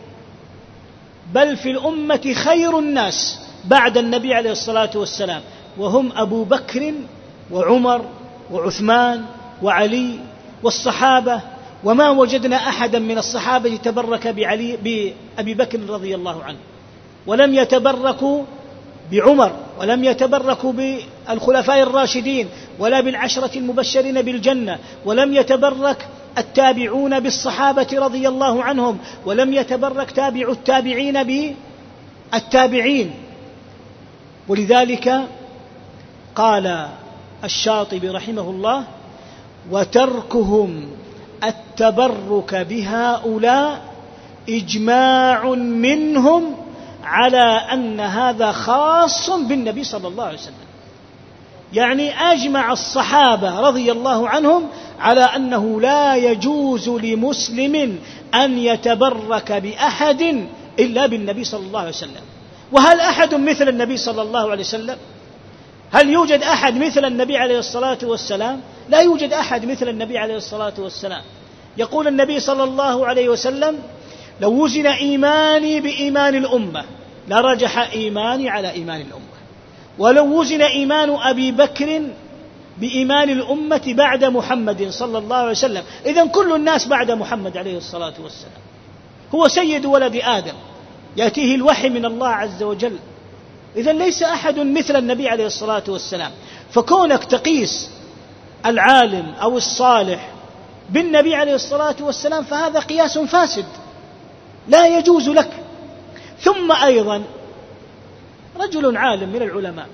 بل في الأمة خير الناس بعد النبي عليه الصلاة والسلام، وهم أبو بكر وعمر وعثمان وعلي والصحابة، وما وجدنا أحدا من الصحابة تبرك بعلي بأبي بكر رضي الله عنه، ولم يتبركوا بعمر، ولم يتبركوا بالخلفاء الراشدين، ولا بالعشرة المبشرين بالجنة، ولم يتبرك التابعون بالصحابة رضي الله عنهم، ولم يتبرك تابع التابعين بالتابعين. ولذلك قال الشاطبي رحمه الله: وتركهم التبرك بهؤلاء إجماع منهم على أن هذا خاص بالنبي صلى الله عليه وسلم. يعني أجمع الصحابة رضي الله عنهم على أنه لا يجوز لمسلم أن يتبرك بأحد إلا بالنبي صلى الله عليه وسلم. وهل أحد مثل النبي صلى الله عليه وسلم؟ هل يوجد أحد مثل النبي عليه الصلاة والسلام؟ لا يوجد أحد مثل النبي عليه الصلاة والسلام. يقول النبي صلى الله عليه وسلم: لو وزن إيماني بإيمان الأمة لرجح إيماني على إيمان الأمة، ولو وزن إيمان أبي بكر بإيمان الأمة بعد محمد صلى الله عليه وسلم، إذن كل الناس بعد محمد عليه الصلاة والسلام، هو سيد ولد آدم، يأتيه الوحي من الله عز وجل. إذن ليس أحد مثل النبي عليه الصلاة والسلام. فكونك تقيس العالم أو الصالح بالنبي عليه الصلاة والسلام فهذا قياس فاسد لا يجوز لك. ثم أيضا رجل عالم من العلماء،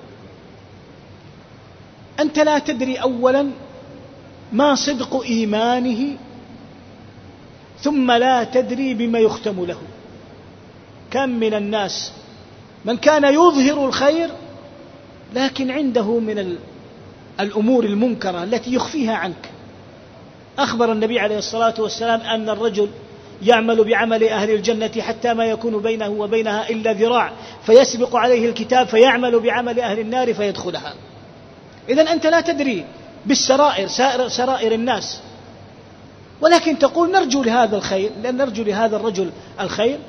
أنت لا تدري أولا ما صدق إيمانه، ثم لا تدري بما يختم له. كم من الناس من كان يظهر الخير لكن عنده من الأمور المنكرة التي يخفيها عنك. أخبر النبي عليه الصلاة والسلام أن الرجل يعمل بعمل أهل الجنة حتى ما يكون بينه وبينها إلا ذراع، فيسبق عليه الكتاب فيعمل بعمل أهل النار فيدخلها. إذن أنت لا تدري بالسرائر، سرائر الناس، ولكن تقول نرجو لهذا الخير، لأن نرجو لهذا الرجل الخير،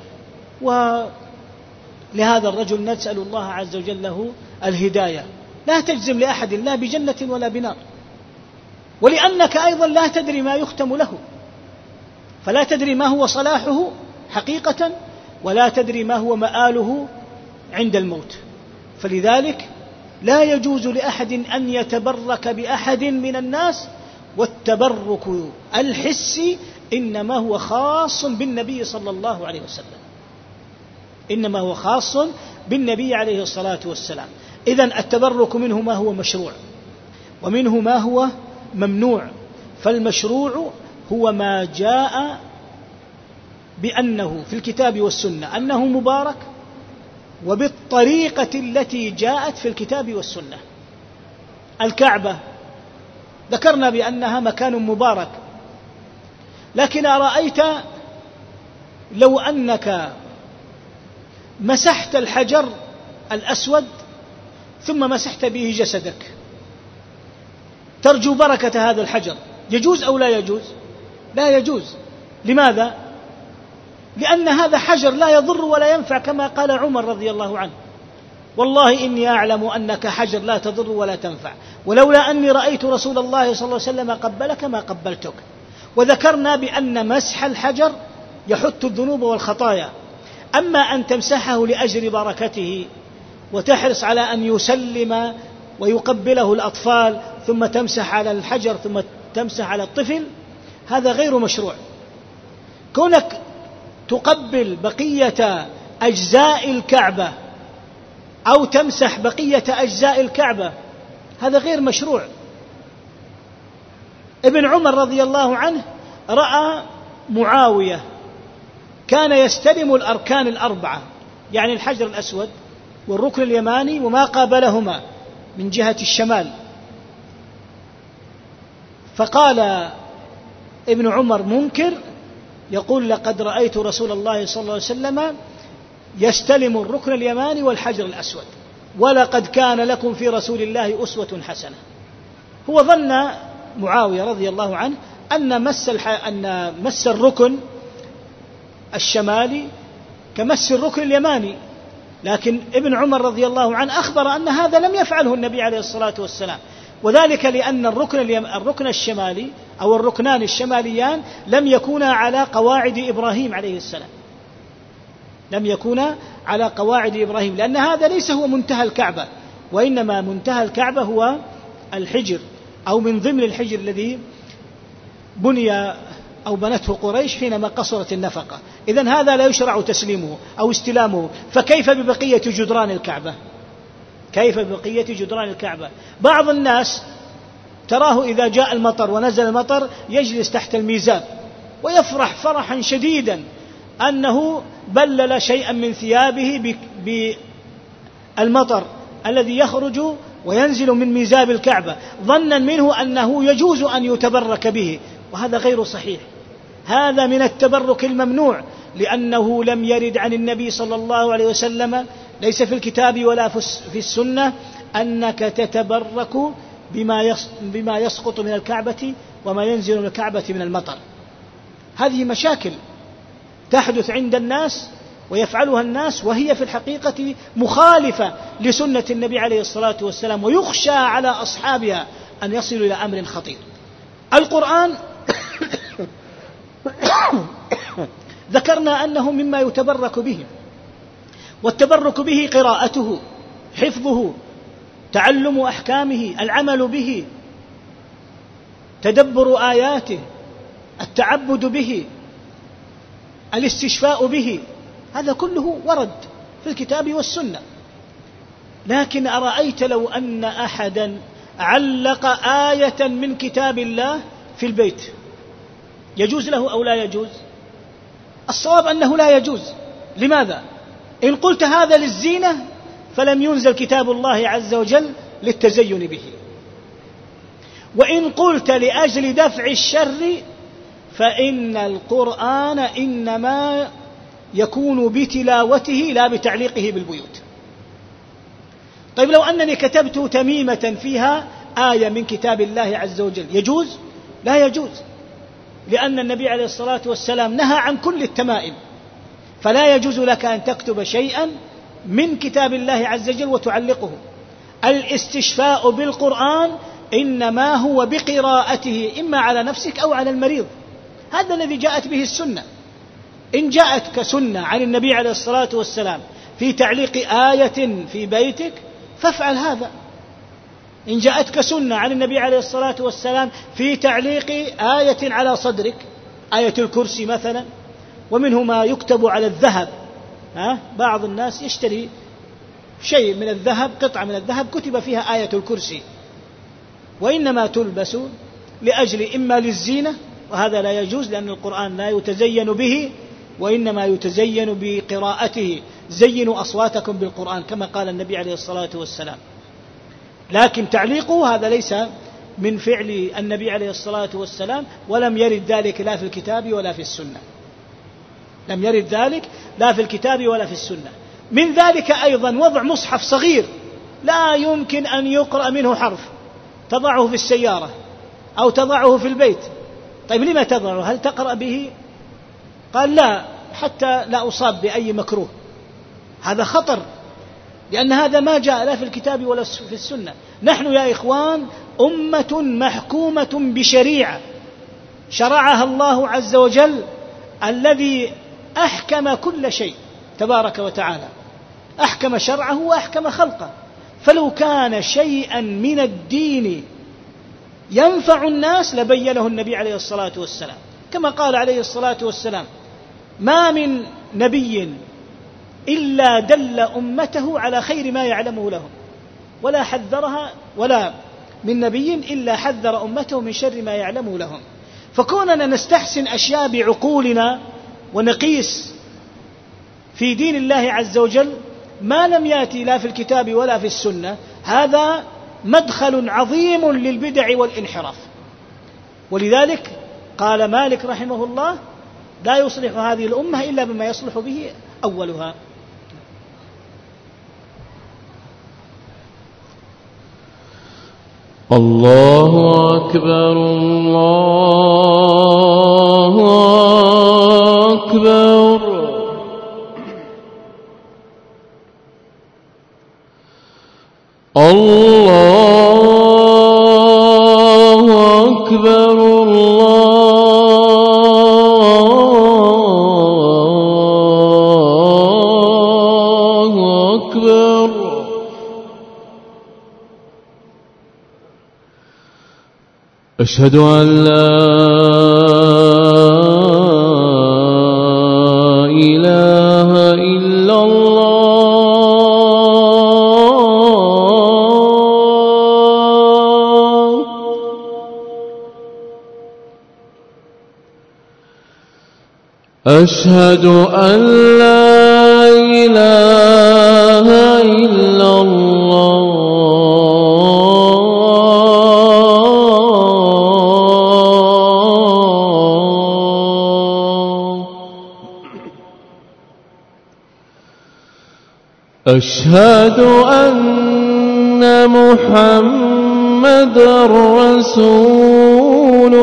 ولهذا الرجل نسأل الله عز وجل له الهداية. لا تجزم لأحد لا بجنة ولا بنار، ولأنك أيضا لا تدري ما يختم له، فلا تدري ما هو صلاحه حقيقة، ولا تدري ما هو مآله عند الموت. فلذلك لا يجوز لأحد أن يتبرك بأحد من الناس، والتبرك الحسي إنما هو خاص بالنبي صلى الله عليه وسلم، إنما هو خاص بالنبي عليه الصلاة والسلام. إذن التبرك منه ما هو مشروع، ومنه ما هو ممنوع. فالمشروع هو ما جاء بأنه في الكتاب والسنة أنه مبارك، وبالطريقة التي جاءت في الكتاب والسنة. الكعبة ذكرنا بأنها مكان مبارك، لكن أرأيت لو أنك مسحت الحجر الأسود ثم مسحت به جسدك، ترجو بركة هذا الحجر، يجوز أو لا يجوز؟ لا يجوز. لماذا؟ لأن هذا حجر لا يضر ولا ينفع، كما قال عمر رضي الله عنه: والله إني أعلم أنك حجر لا تضر ولا تنفع، ولولا أني رأيت رسول الله صلى الله عليه وسلم قبلك ما قبلتك. وذكرنا بأن مسح الحجر يحط الذنوب والخطايا، أما أن تمسحه لأجل بركته وتحرص على أن يسلم ويقبله الأطفال ثم تمسح على الحجر ثم تمسح على الطفل، هذا غير مشروع. كونك تقبل بقية أجزاء الكعبة أو تمسح بقية أجزاء الكعبة هذا غير مشروع. ابن عمر رضي الله عنه رأى معاوية كان يستلم الأركان الأربعة، يعني الحجر الأسود والركن اليماني وما قابلهما من جهة الشمال، فقال ابن عمر منكر يقول: لقد رأيت رسول الله صلى الله عليه وسلم يستلم الركن اليماني والحجر الأسود. ولقد كان لكم في رسول الله أسوة حسنة. هو ظن معاوية رضي الله عنه أن مس, أن مس الركن الشمالي كمس الركن اليماني، لكن ابن عمر رضي الله عنه أخبر أن هذا لم يفعله النبي عليه الصلاة والسلام، وذلك لأن الركن, الركن الشمالي أو الركنان الشماليان لم يكونا على قواعد إبراهيم عليه السلام، لم يكونا على قواعد إبراهيم، لأن هذا ليس هو منتهى الكعبة، وإنما منتهى الكعبة هو الحجر أو من ضمن الحجر الذي بني أو بنته قريش حينما قصرت النفقة. إذن هذا لا يشرع تسليمه أو استلامه، فكيف ببقية جدران الكعبة؟ كيف ببقية جدران الكعبة؟ بعض الناس تراه إذا جاء المطر ونزل المطر يجلس تحت الميزاب ويفرح فرحا شديدا أنه بلل شيئا من ثيابه بالمطر الذي يخرج وينزل من ميزاب الكعبة، ظنا منه أنه يجوز أن يتبرك به، وهذا غير صحيح. هذا من التبرك الممنوع، لأنه لم يرد عن النبي صلى الله عليه وسلم، ليس في الكتاب ولا في السنة، أنك تتبرك بما يسقط من الكعبة وما ينزل من الكعبة من المطر. هذه مشاكل تحدث عند الناس ويفعلها الناس، وهي في الحقيقة مخالفة لسنة النبي عليه الصلاة والسلام، ويخشى على أصحابها أن يصلوا إلى أمر خطير. القرآن ذكرنا أنه مما يتبرك به، والتبرك به قراءته، حفظه، تعلم أحكامه، العمل به، تدبر آياته، التعبد به، الاستشفاء به، هذا كله ورد في الكتاب والسنة. لكن أرأيت لو أن أحدا علق آية من كتاب الله في البيت، يجوز له أو لا يجوز؟ الصواب أنه لا يجوز. لماذا؟ إن قلت هذا للزينة فلم ينزل كتاب الله عز وجل للتزين به، وإن قلت لأجل دفع الشر فإن القرآن إنما يكون بتلاوته لا بتعليقه بالبيوت. طيب لو أنني كتبت تميمة فيها آية من كتاب الله عز وجل، يجوز؟ لا يجوز، لأن النبي عليه الصلاة والسلام نهى عن كل التمائم، فلا يجوز لك أن تكتب شيئا من كتاب الله عز وجل وتعلقه. الاستشفاء بالقرآن إنما هو بقراءته، إما على نفسك أو على المريض، هذا الذي جاءت به السنة. إن جاءتك سنة عن النبي عليه الصلاة والسلام في تعليق آية في بيتك فافعل هذا. إن جاءتك سنة عن النبي عليه الصلاة والسلام في تعليق آية على صدرك، آية الكرسي مثلا، ومنه ما يكتب على الذهب، ها؟ بعض الناس يشتري شيء من الذهب، قطعة من الذهب كتب فيها آية الكرسي، وإنما تلبس لأجل إما للزينة، وهذا لا يجوز، لأن القرآن لا يتزين به، وإنما يتزين بقراءته. زينوا أصواتكم بالقرآن كما قال النبي عليه الصلاة والسلام. لكن تعليقه هذا ليس من فعل النبي عليه الصلاة والسلام، ولم يرد ذلك لا في الكتاب ولا في السنة، لم يرد ذلك لا في الكتاب ولا في السنة. من ذلك أيضا وضع مصحف صغير لا يمكن أن يقرأ منه حرف، تضعه في السيارة أو تضعه في البيت. طيب لما تضعه؟ هل تقرأ به؟ قال لا، حتى لا أصاب بأي مكروه. هذا خطر، لأن هذا ما جاء لا في الكتاب ولا في السنة. نحن يا إخوان أمة محكومة بشريعة شرعها الله عز وجل، الذي أحكم كل شيء تبارك وتعالى، أحكم شرعه وأحكم خلقه. فلو كان شيئا من الدين ينفع الناس لبينه النبي عليه الصلاة والسلام، كما قال عليه الصلاة والسلام: ما من نبي إلا دل أمته على خير ما يعلمه لهم، ولا حذرها، ولا من نبي إلا حذر أمته من شر ما يعلمه لهم. فكوننا نستحسن أشياء بعقولنا ونقيس في دين الله عز وجل ما لم يأتي لا في الكتاب ولا في السنة، هذا مدخل عظيم للبدع والانحراف. ولذلك قال مالك رحمه الله: لا يصلح هذه الأمة إلا بما يصلح به أولها. الله أكبر الله أكبر الله أكبر الله أكبر أشهد أن لا إله إلا الله أشهد أن لا إله إلا الله أشهد أن محمدًا رسول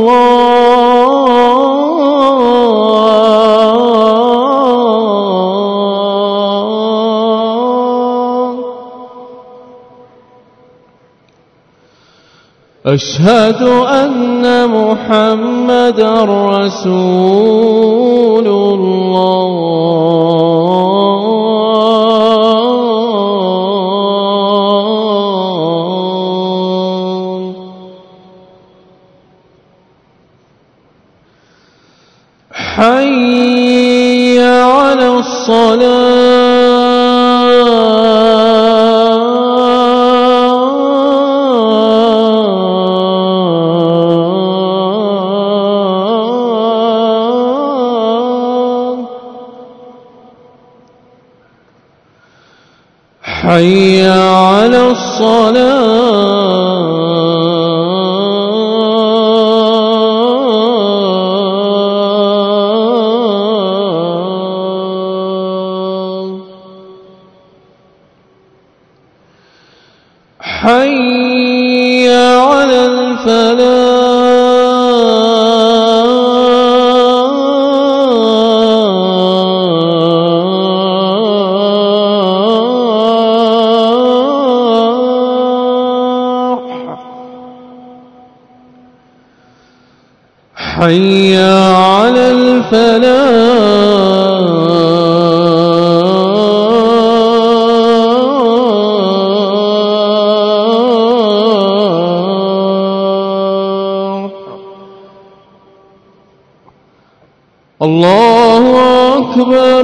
الله أشهد أن محمدًا رسول الله حي على الصلاة حي على الصلاة حي على الفلاح حي على الفلاح الله أكبر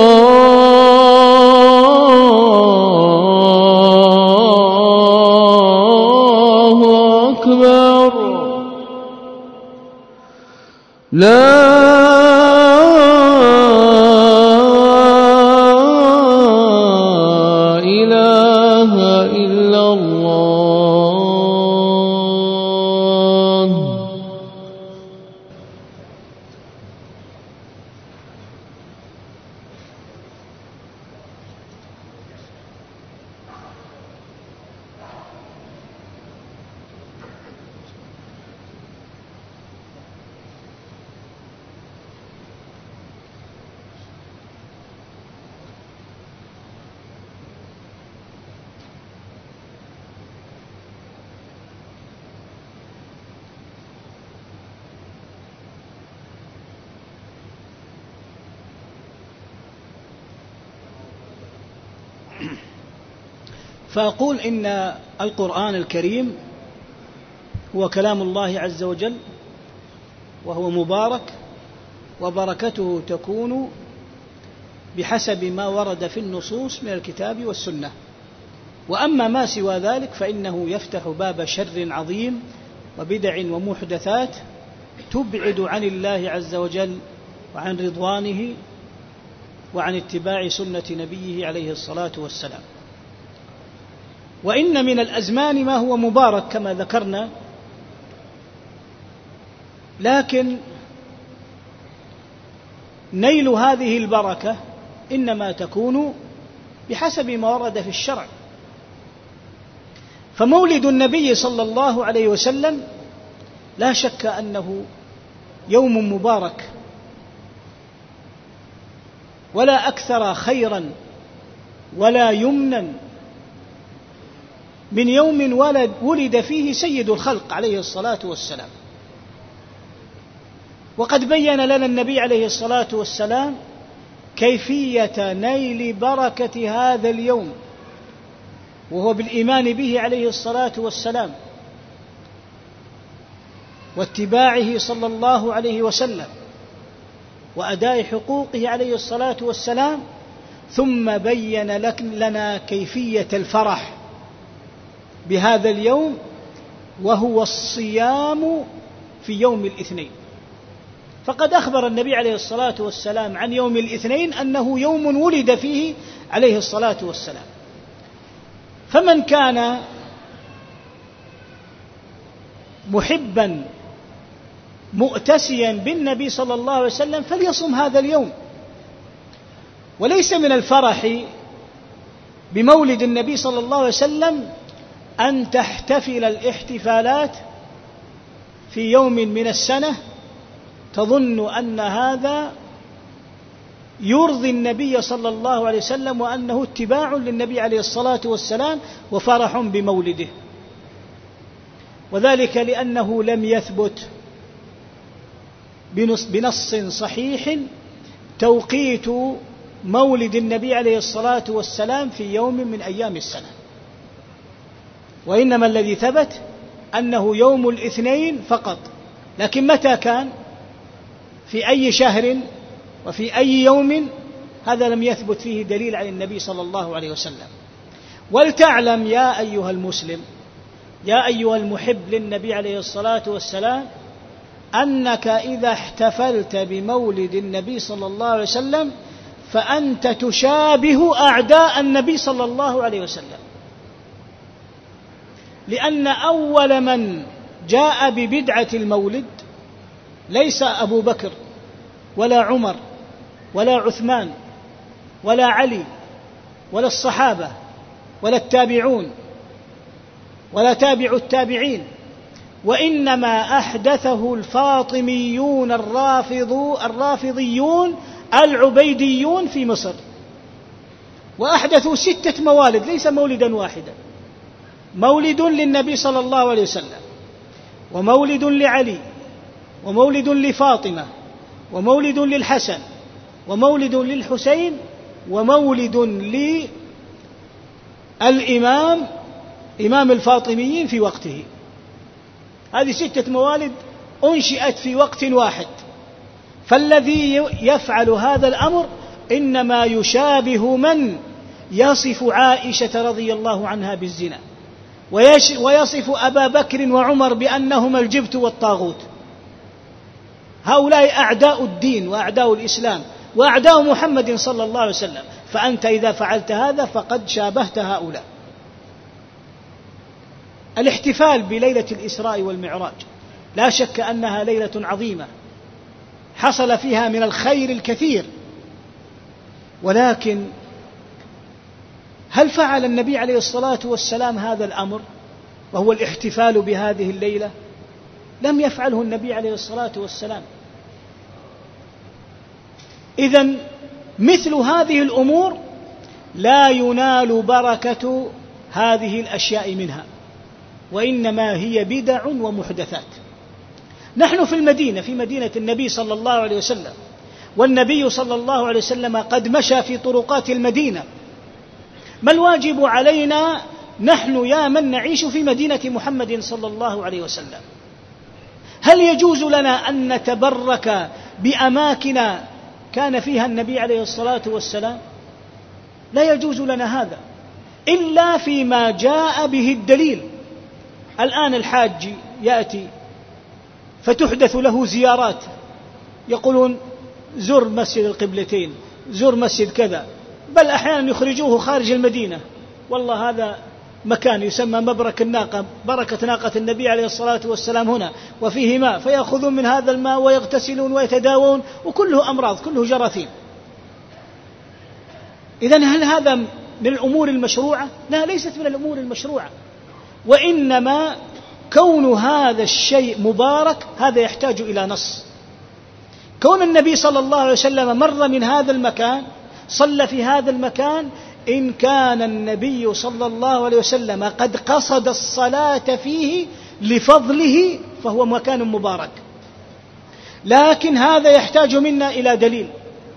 الله أكبر لا إله إلا الله فأقول إن القرآن الكريم هو كلام الله عز وجل، وهو مبارك، وبركته تكون بحسب ما ورد في النصوص من الكتاب والسنة. وأما ما سوى ذلك فإنه يفتح باب شر عظيم وبدع ومحدثات تبعد عن الله عز وجل وعن رضوانه وعن اتباع سنة نبيه عليه الصلاة والسلام. وإن من الأزمان ما هو مبارك كما ذكرنا، لكن نيل هذه البركة إنما تكون بحسب ما ورد في الشرع. فمولد النبي صلى الله عليه وسلم لا شك أنه يوم مبارك، ولا أكثر خيرا ولا يمنا من يوم ولد, ولد فيه سيد الخلق عليه الصلاة والسلام. وقد بين لنا النبي عليه الصلاة والسلام كيفية نيل بركة هذا اليوم، وهو بالإيمان به عليه الصلاة والسلام واتباعه صلى الله عليه وسلم وأداء حقوقه عليه الصلاة والسلام، ثم بين لنا كيفية الفرح بهذا اليوم، وهو الصيام في يوم الاثنين. فقد أخبر النبي عليه الصلاة والسلام عن يوم الاثنين أنه يوم ولد فيه عليه الصلاة والسلام. فمن كان محبا مؤتسيا بالنبي صلى الله عليه وسلم فليصم هذا اليوم. وليس من الفرح بمولد النبي صلى الله عليه وسلم أن تحتفل الاحتفالات في يوم من السنة تظن أن هذا يرضي النبي صلى الله عليه وسلم وأنه اتباع للنبي عليه الصلاة والسلام وفرح بمولده، وذلك لأنه لم يثبت بنص صحيح توقيت مولد النبي عليه الصلاة والسلام في يوم من أيام السنة، وإنما الذي ثبت أنه يوم الاثنين فقط. لكن متى كان، في أي شهر، وفي أي يوم، هذا لم يثبت فيه دليل عن النبي صلى الله عليه وسلم. ولتعلم يا أيها المسلم، يا أيها المحب للنبي عليه الصلاة والسلام، أنك إذا احتفلت بمولد النبي صلى الله عليه وسلم فأنت تشابه أعداء النبي صلى الله عليه وسلم، لأن أول من جاء ببدعة المولد ليس أبو بكر ولا عمر ولا عثمان ولا علي ولا الصحابة ولا التابعون ولا تابع التابعين، وإنما أحدثه الفاطميون الرافضو الرافضيون العبيديون في مصر، وأحدثوا ستة موالد، ليس مولدا واحدا، مولد للنبي صلى الله عليه وسلم، ومولد لعلي، ومولد لفاطمة، ومولد للحسن، ومولد للحسين، ومولد للإمام إمام الفاطميين في وقته. هذه ستة موالد أنشئت في وقت واحد، فالذي يفعل هذا الأمر إنما يشابه من يصف عائشة رضي الله عنها بالزنا، ويصف أبا بكر وعمر بأنهما الجبت والطاغوت. هؤلاء أعداء الدين وأعداء الإسلام وأعداء محمد صلى الله عليه وسلم، فأنت إذا فعلت هذا فقد شابهت هؤلاء. الاحتفال بليلة الإسراء والمعراج لا شك أنها ليلة عظيمة حصل فيها من الخير الكثير، ولكن هل فعل النبي عليه الصلاة والسلام هذا الأمر وهو الاحتفال بهذه الليلة؟ لم يفعله النبي عليه الصلاة والسلام. إذن مثل هذه الأمور لا ينال بركة هذه الأشياء منها، وإنما هي بدع ومحدثات. نحن في المدينة، في مدينة النبي صلى الله عليه وسلم، والنبي صلى الله عليه وسلم قد مشى في طرقات المدينة. ما الواجب علينا نحن يا من نعيش في مدينة محمد صلى الله عليه وسلم؟ هل يجوز لنا أن نتبرك بأماكن كان فيها النبي عليه الصلاة والسلام؟ لا يجوز لنا هذا إلا فيما جاء به الدليل. الآن الحاج يأتي فتحدث له زيارات، يقولون زر مسجد القبلتين، زر مسجد كذا، بل أحيانا يخرجوه خارج المدينة، والله هذا مكان يسمى مبرك الناقة، بركة ناقة النبي عليه الصلاة والسلام هنا وفيه ماء، فيأخذون من هذا الماء ويغتسلون ويتداوون، وكله أمراض، كله جراثيم. إذن هل هذا من الأمور المشروعة؟ لا، ليست من الأمور المشروعة. وإنما كون هذا الشيء مبارك هذا يحتاج إلى نص. كون النبي صلى الله عليه وسلم مر من هذا المكان صلى في هذا المكان، إن كان النبي صلى الله عليه وسلم قد قصد الصلاة فيه لفضله فهو مكان مبارك. لكن هذا يحتاج منا إلى دليل،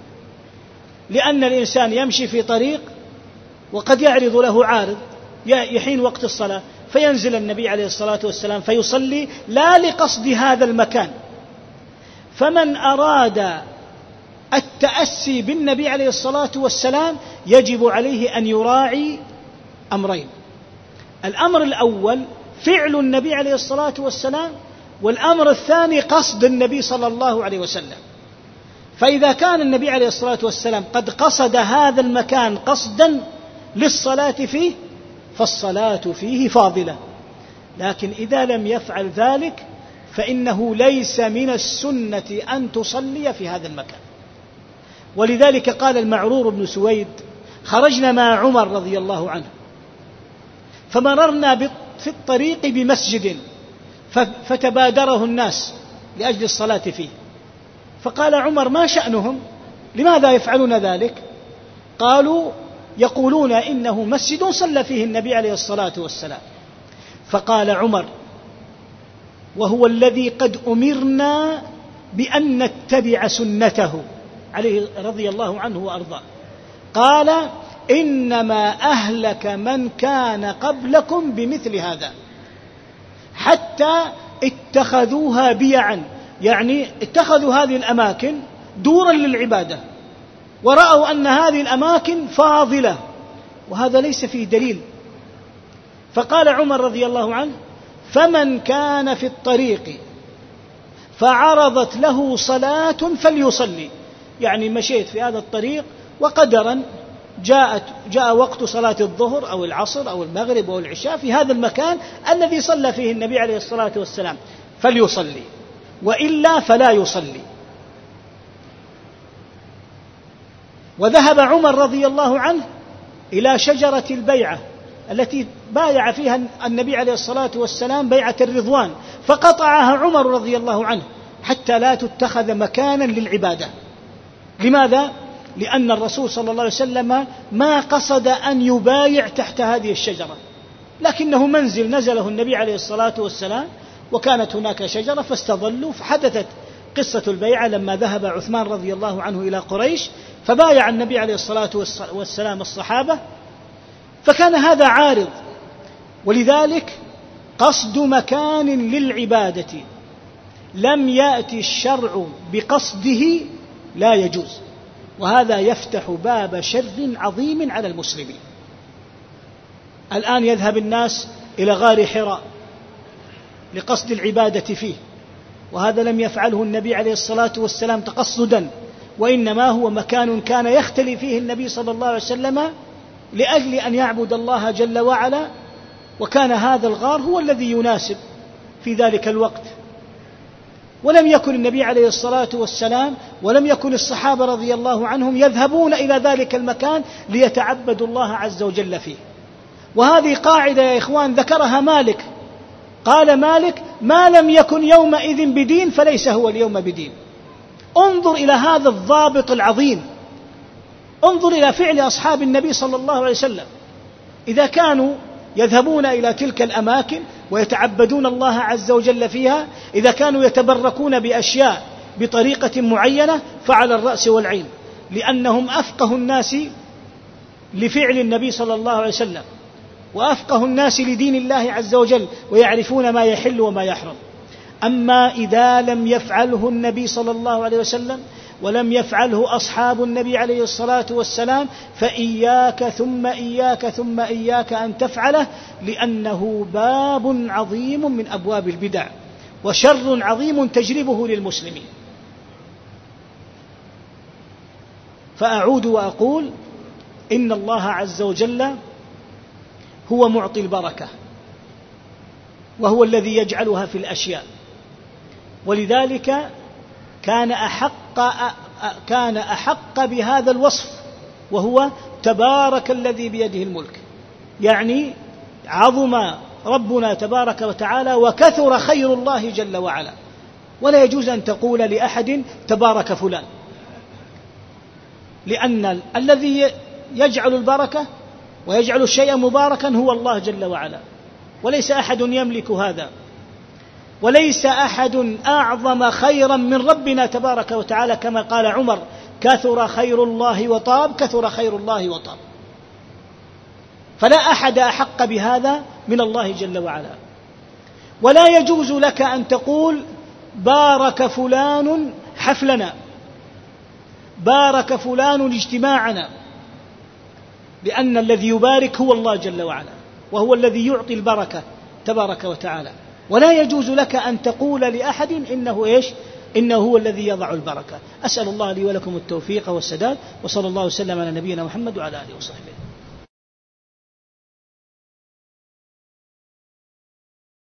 لأن الإنسان يمشي في طريق وقد يعرض له عارض يحين وقت الصلاة، فينزل النبي عليه الصلاة والسلام فيصلي لا لقصد هذا المكان. فمن أراد التأسي بالنبي عليه الصلاة والسلام يجب عليه أن يراعي أمرين: الأمر الأول فعل النبي عليه الصلاة والسلام، والأمر الثاني قصد النبي صلى الله عليه وسلم. فإذا كان النبي عليه الصلاة والسلام قد قصد هذا المكان قصدا للصلاة فيه فالصلاة فيه فاضلة، لكن إذا لم يفعل ذلك فإنه ليس من السنة أن تصلي في هذا المكان. ولذلك قال المعرور بن سويد: خرجنا مع عمر رضي الله عنه فمررنا في الطريق بمسجد فتبادره الناس لأجل الصلاة فيه، فقال عمر: ما شأنهم؟ لماذا يفعلون ذلك؟ قالوا: يقولون إنه مسجد صلى فيه النبي عليه الصلاة والسلام. فقال عمر: وهو الذي قد أمرنا بأن نتبع سنته عليه رضي الله عنه وأرضاه، قال: إنما أهلك من كان قبلكم بمثل هذا حتى اتخذوها بيعا، يعني اتخذوا هذه الأماكن دورا للعبادة ورأوا أن هذه الأماكن فاضلة، وهذا ليس فيه دليل. فقال عمر رضي الله عنه: فمن كان في الطريق فعرضت له صلاة فليصلي، يعني مشيت في هذا الطريق وقدرا جاءت جاء وقت صلاة الظهر أو العصر أو المغرب أو العشاء في هذا المكان الذي صلى فيه النبي عليه الصلاة والسلام فليصلي، وإلا فلا يصلي. وذهب عمر رضي الله عنه إلى شجرة البيعة التي بايع فيها النبي عليه الصلاة والسلام بيعة الرضوان، فقطعها عمر رضي الله عنه حتى لا تتخذ مكانا للعبادة. لماذا؟ لأن الرسول صلى الله عليه وسلم ما قصد أن يبايع تحت هذه الشجرة، لكنه منزل نزله النبي عليه الصلاة والسلام وكانت هناك شجرة فاستظلوا، فحدثت قصة البيعة لما ذهب عثمان رضي الله عنه إلى قريش فبايع النبي عليه الصلاة والسلام الصحابة، فكان هذا عارض. ولذلك قصد مكان للعبادة لم يأتي الشرع بقصده لا يجوز، وهذا يفتح باب شر عظيم على المسلمين. الآن يذهب الناس إلى غار حراء لقصد العبادة فيه، وهذا لم يفعله النبي عليه الصلاة والسلام تقصدا، وإنما هو مكان كان يختلي فيه النبي صلى الله عليه وسلم لأجل أن يعبد الله جل وعلا، وكان هذا الغار هو الذي يناسب في ذلك الوقت. ولم يكن النبي عليه الصلاة والسلام ولم يكن الصحابة رضي الله عنهم يذهبون إلى ذلك المكان ليتعبدوا الله عز وجل فيه. وهذه قاعدة يا إخوان ذكرها مالك، قال مالك: ما لم يكن يومئذ بدين فليس هو اليوم بدين. انظر إلى هذا الضابط العظيم، انظر إلى فعل أصحاب النبي صلى الله عليه وسلم. إذا كانوا يذهبون إلى تلك الأماكن ويتعبدون الله عز وجل فيها، إذا كانوا يتبركون بأشياء بطريقة معينة فعلى الرأس والعين، لأنهم أفقه الناس لفعل النبي صلى الله عليه وسلم وأفقه الناس لدين الله عز وجل، ويعرفون ما يحل وما يحرم. أما إذا لم يفعله النبي صلى الله عليه وسلم ولم يفعله أصحاب النبي عليه الصلاة والسلام فإياك ثم إياك ثم إياك أن تفعله، لأنه باب عظيم من أبواب البدع وشر عظيم تجربه للمسلمين. فأعود وأقول: إن الله عز وجل هو معطي البركة، وهو الذي يجعلها في الأشياء، ولذلك كان أحق كان أحق بهذا الوصف، وهو تبارك الذي بيده الملك. يعني عظم ربنا تبارك وتعالى وكثر خير الله جل وعلا. ولا يجوز أن تقول لأحد تبارك فلان، لأن الذي يجعل البركة ويجعل الشيء مباركا هو الله جل وعلا، وليس أحد يملك هذا، وليس أحد أعظم خيرا من ربنا تبارك وتعالى، كما قال عمر: كثر خير الله وطاب، كثر خير الله وطاب. فلا أحد أحق بهذا من الله جل وعلا. ولا يجوز لك أن تقول بارك فلان حفلنا، بارك فلان اجتماعنا، لأن الذي يبارك هو الله جل وعلا، وهو الذي يعطي البركة تبارك وتعالى. ولا يجوز لك أن تقول لأحد إنه إيش؟ إنه هو الذي يضع البركة. أسأل الله لي ولكم التوفيق والسداد، وصلى الله وسلم على نبينا محمد وعلى آله وصحبه.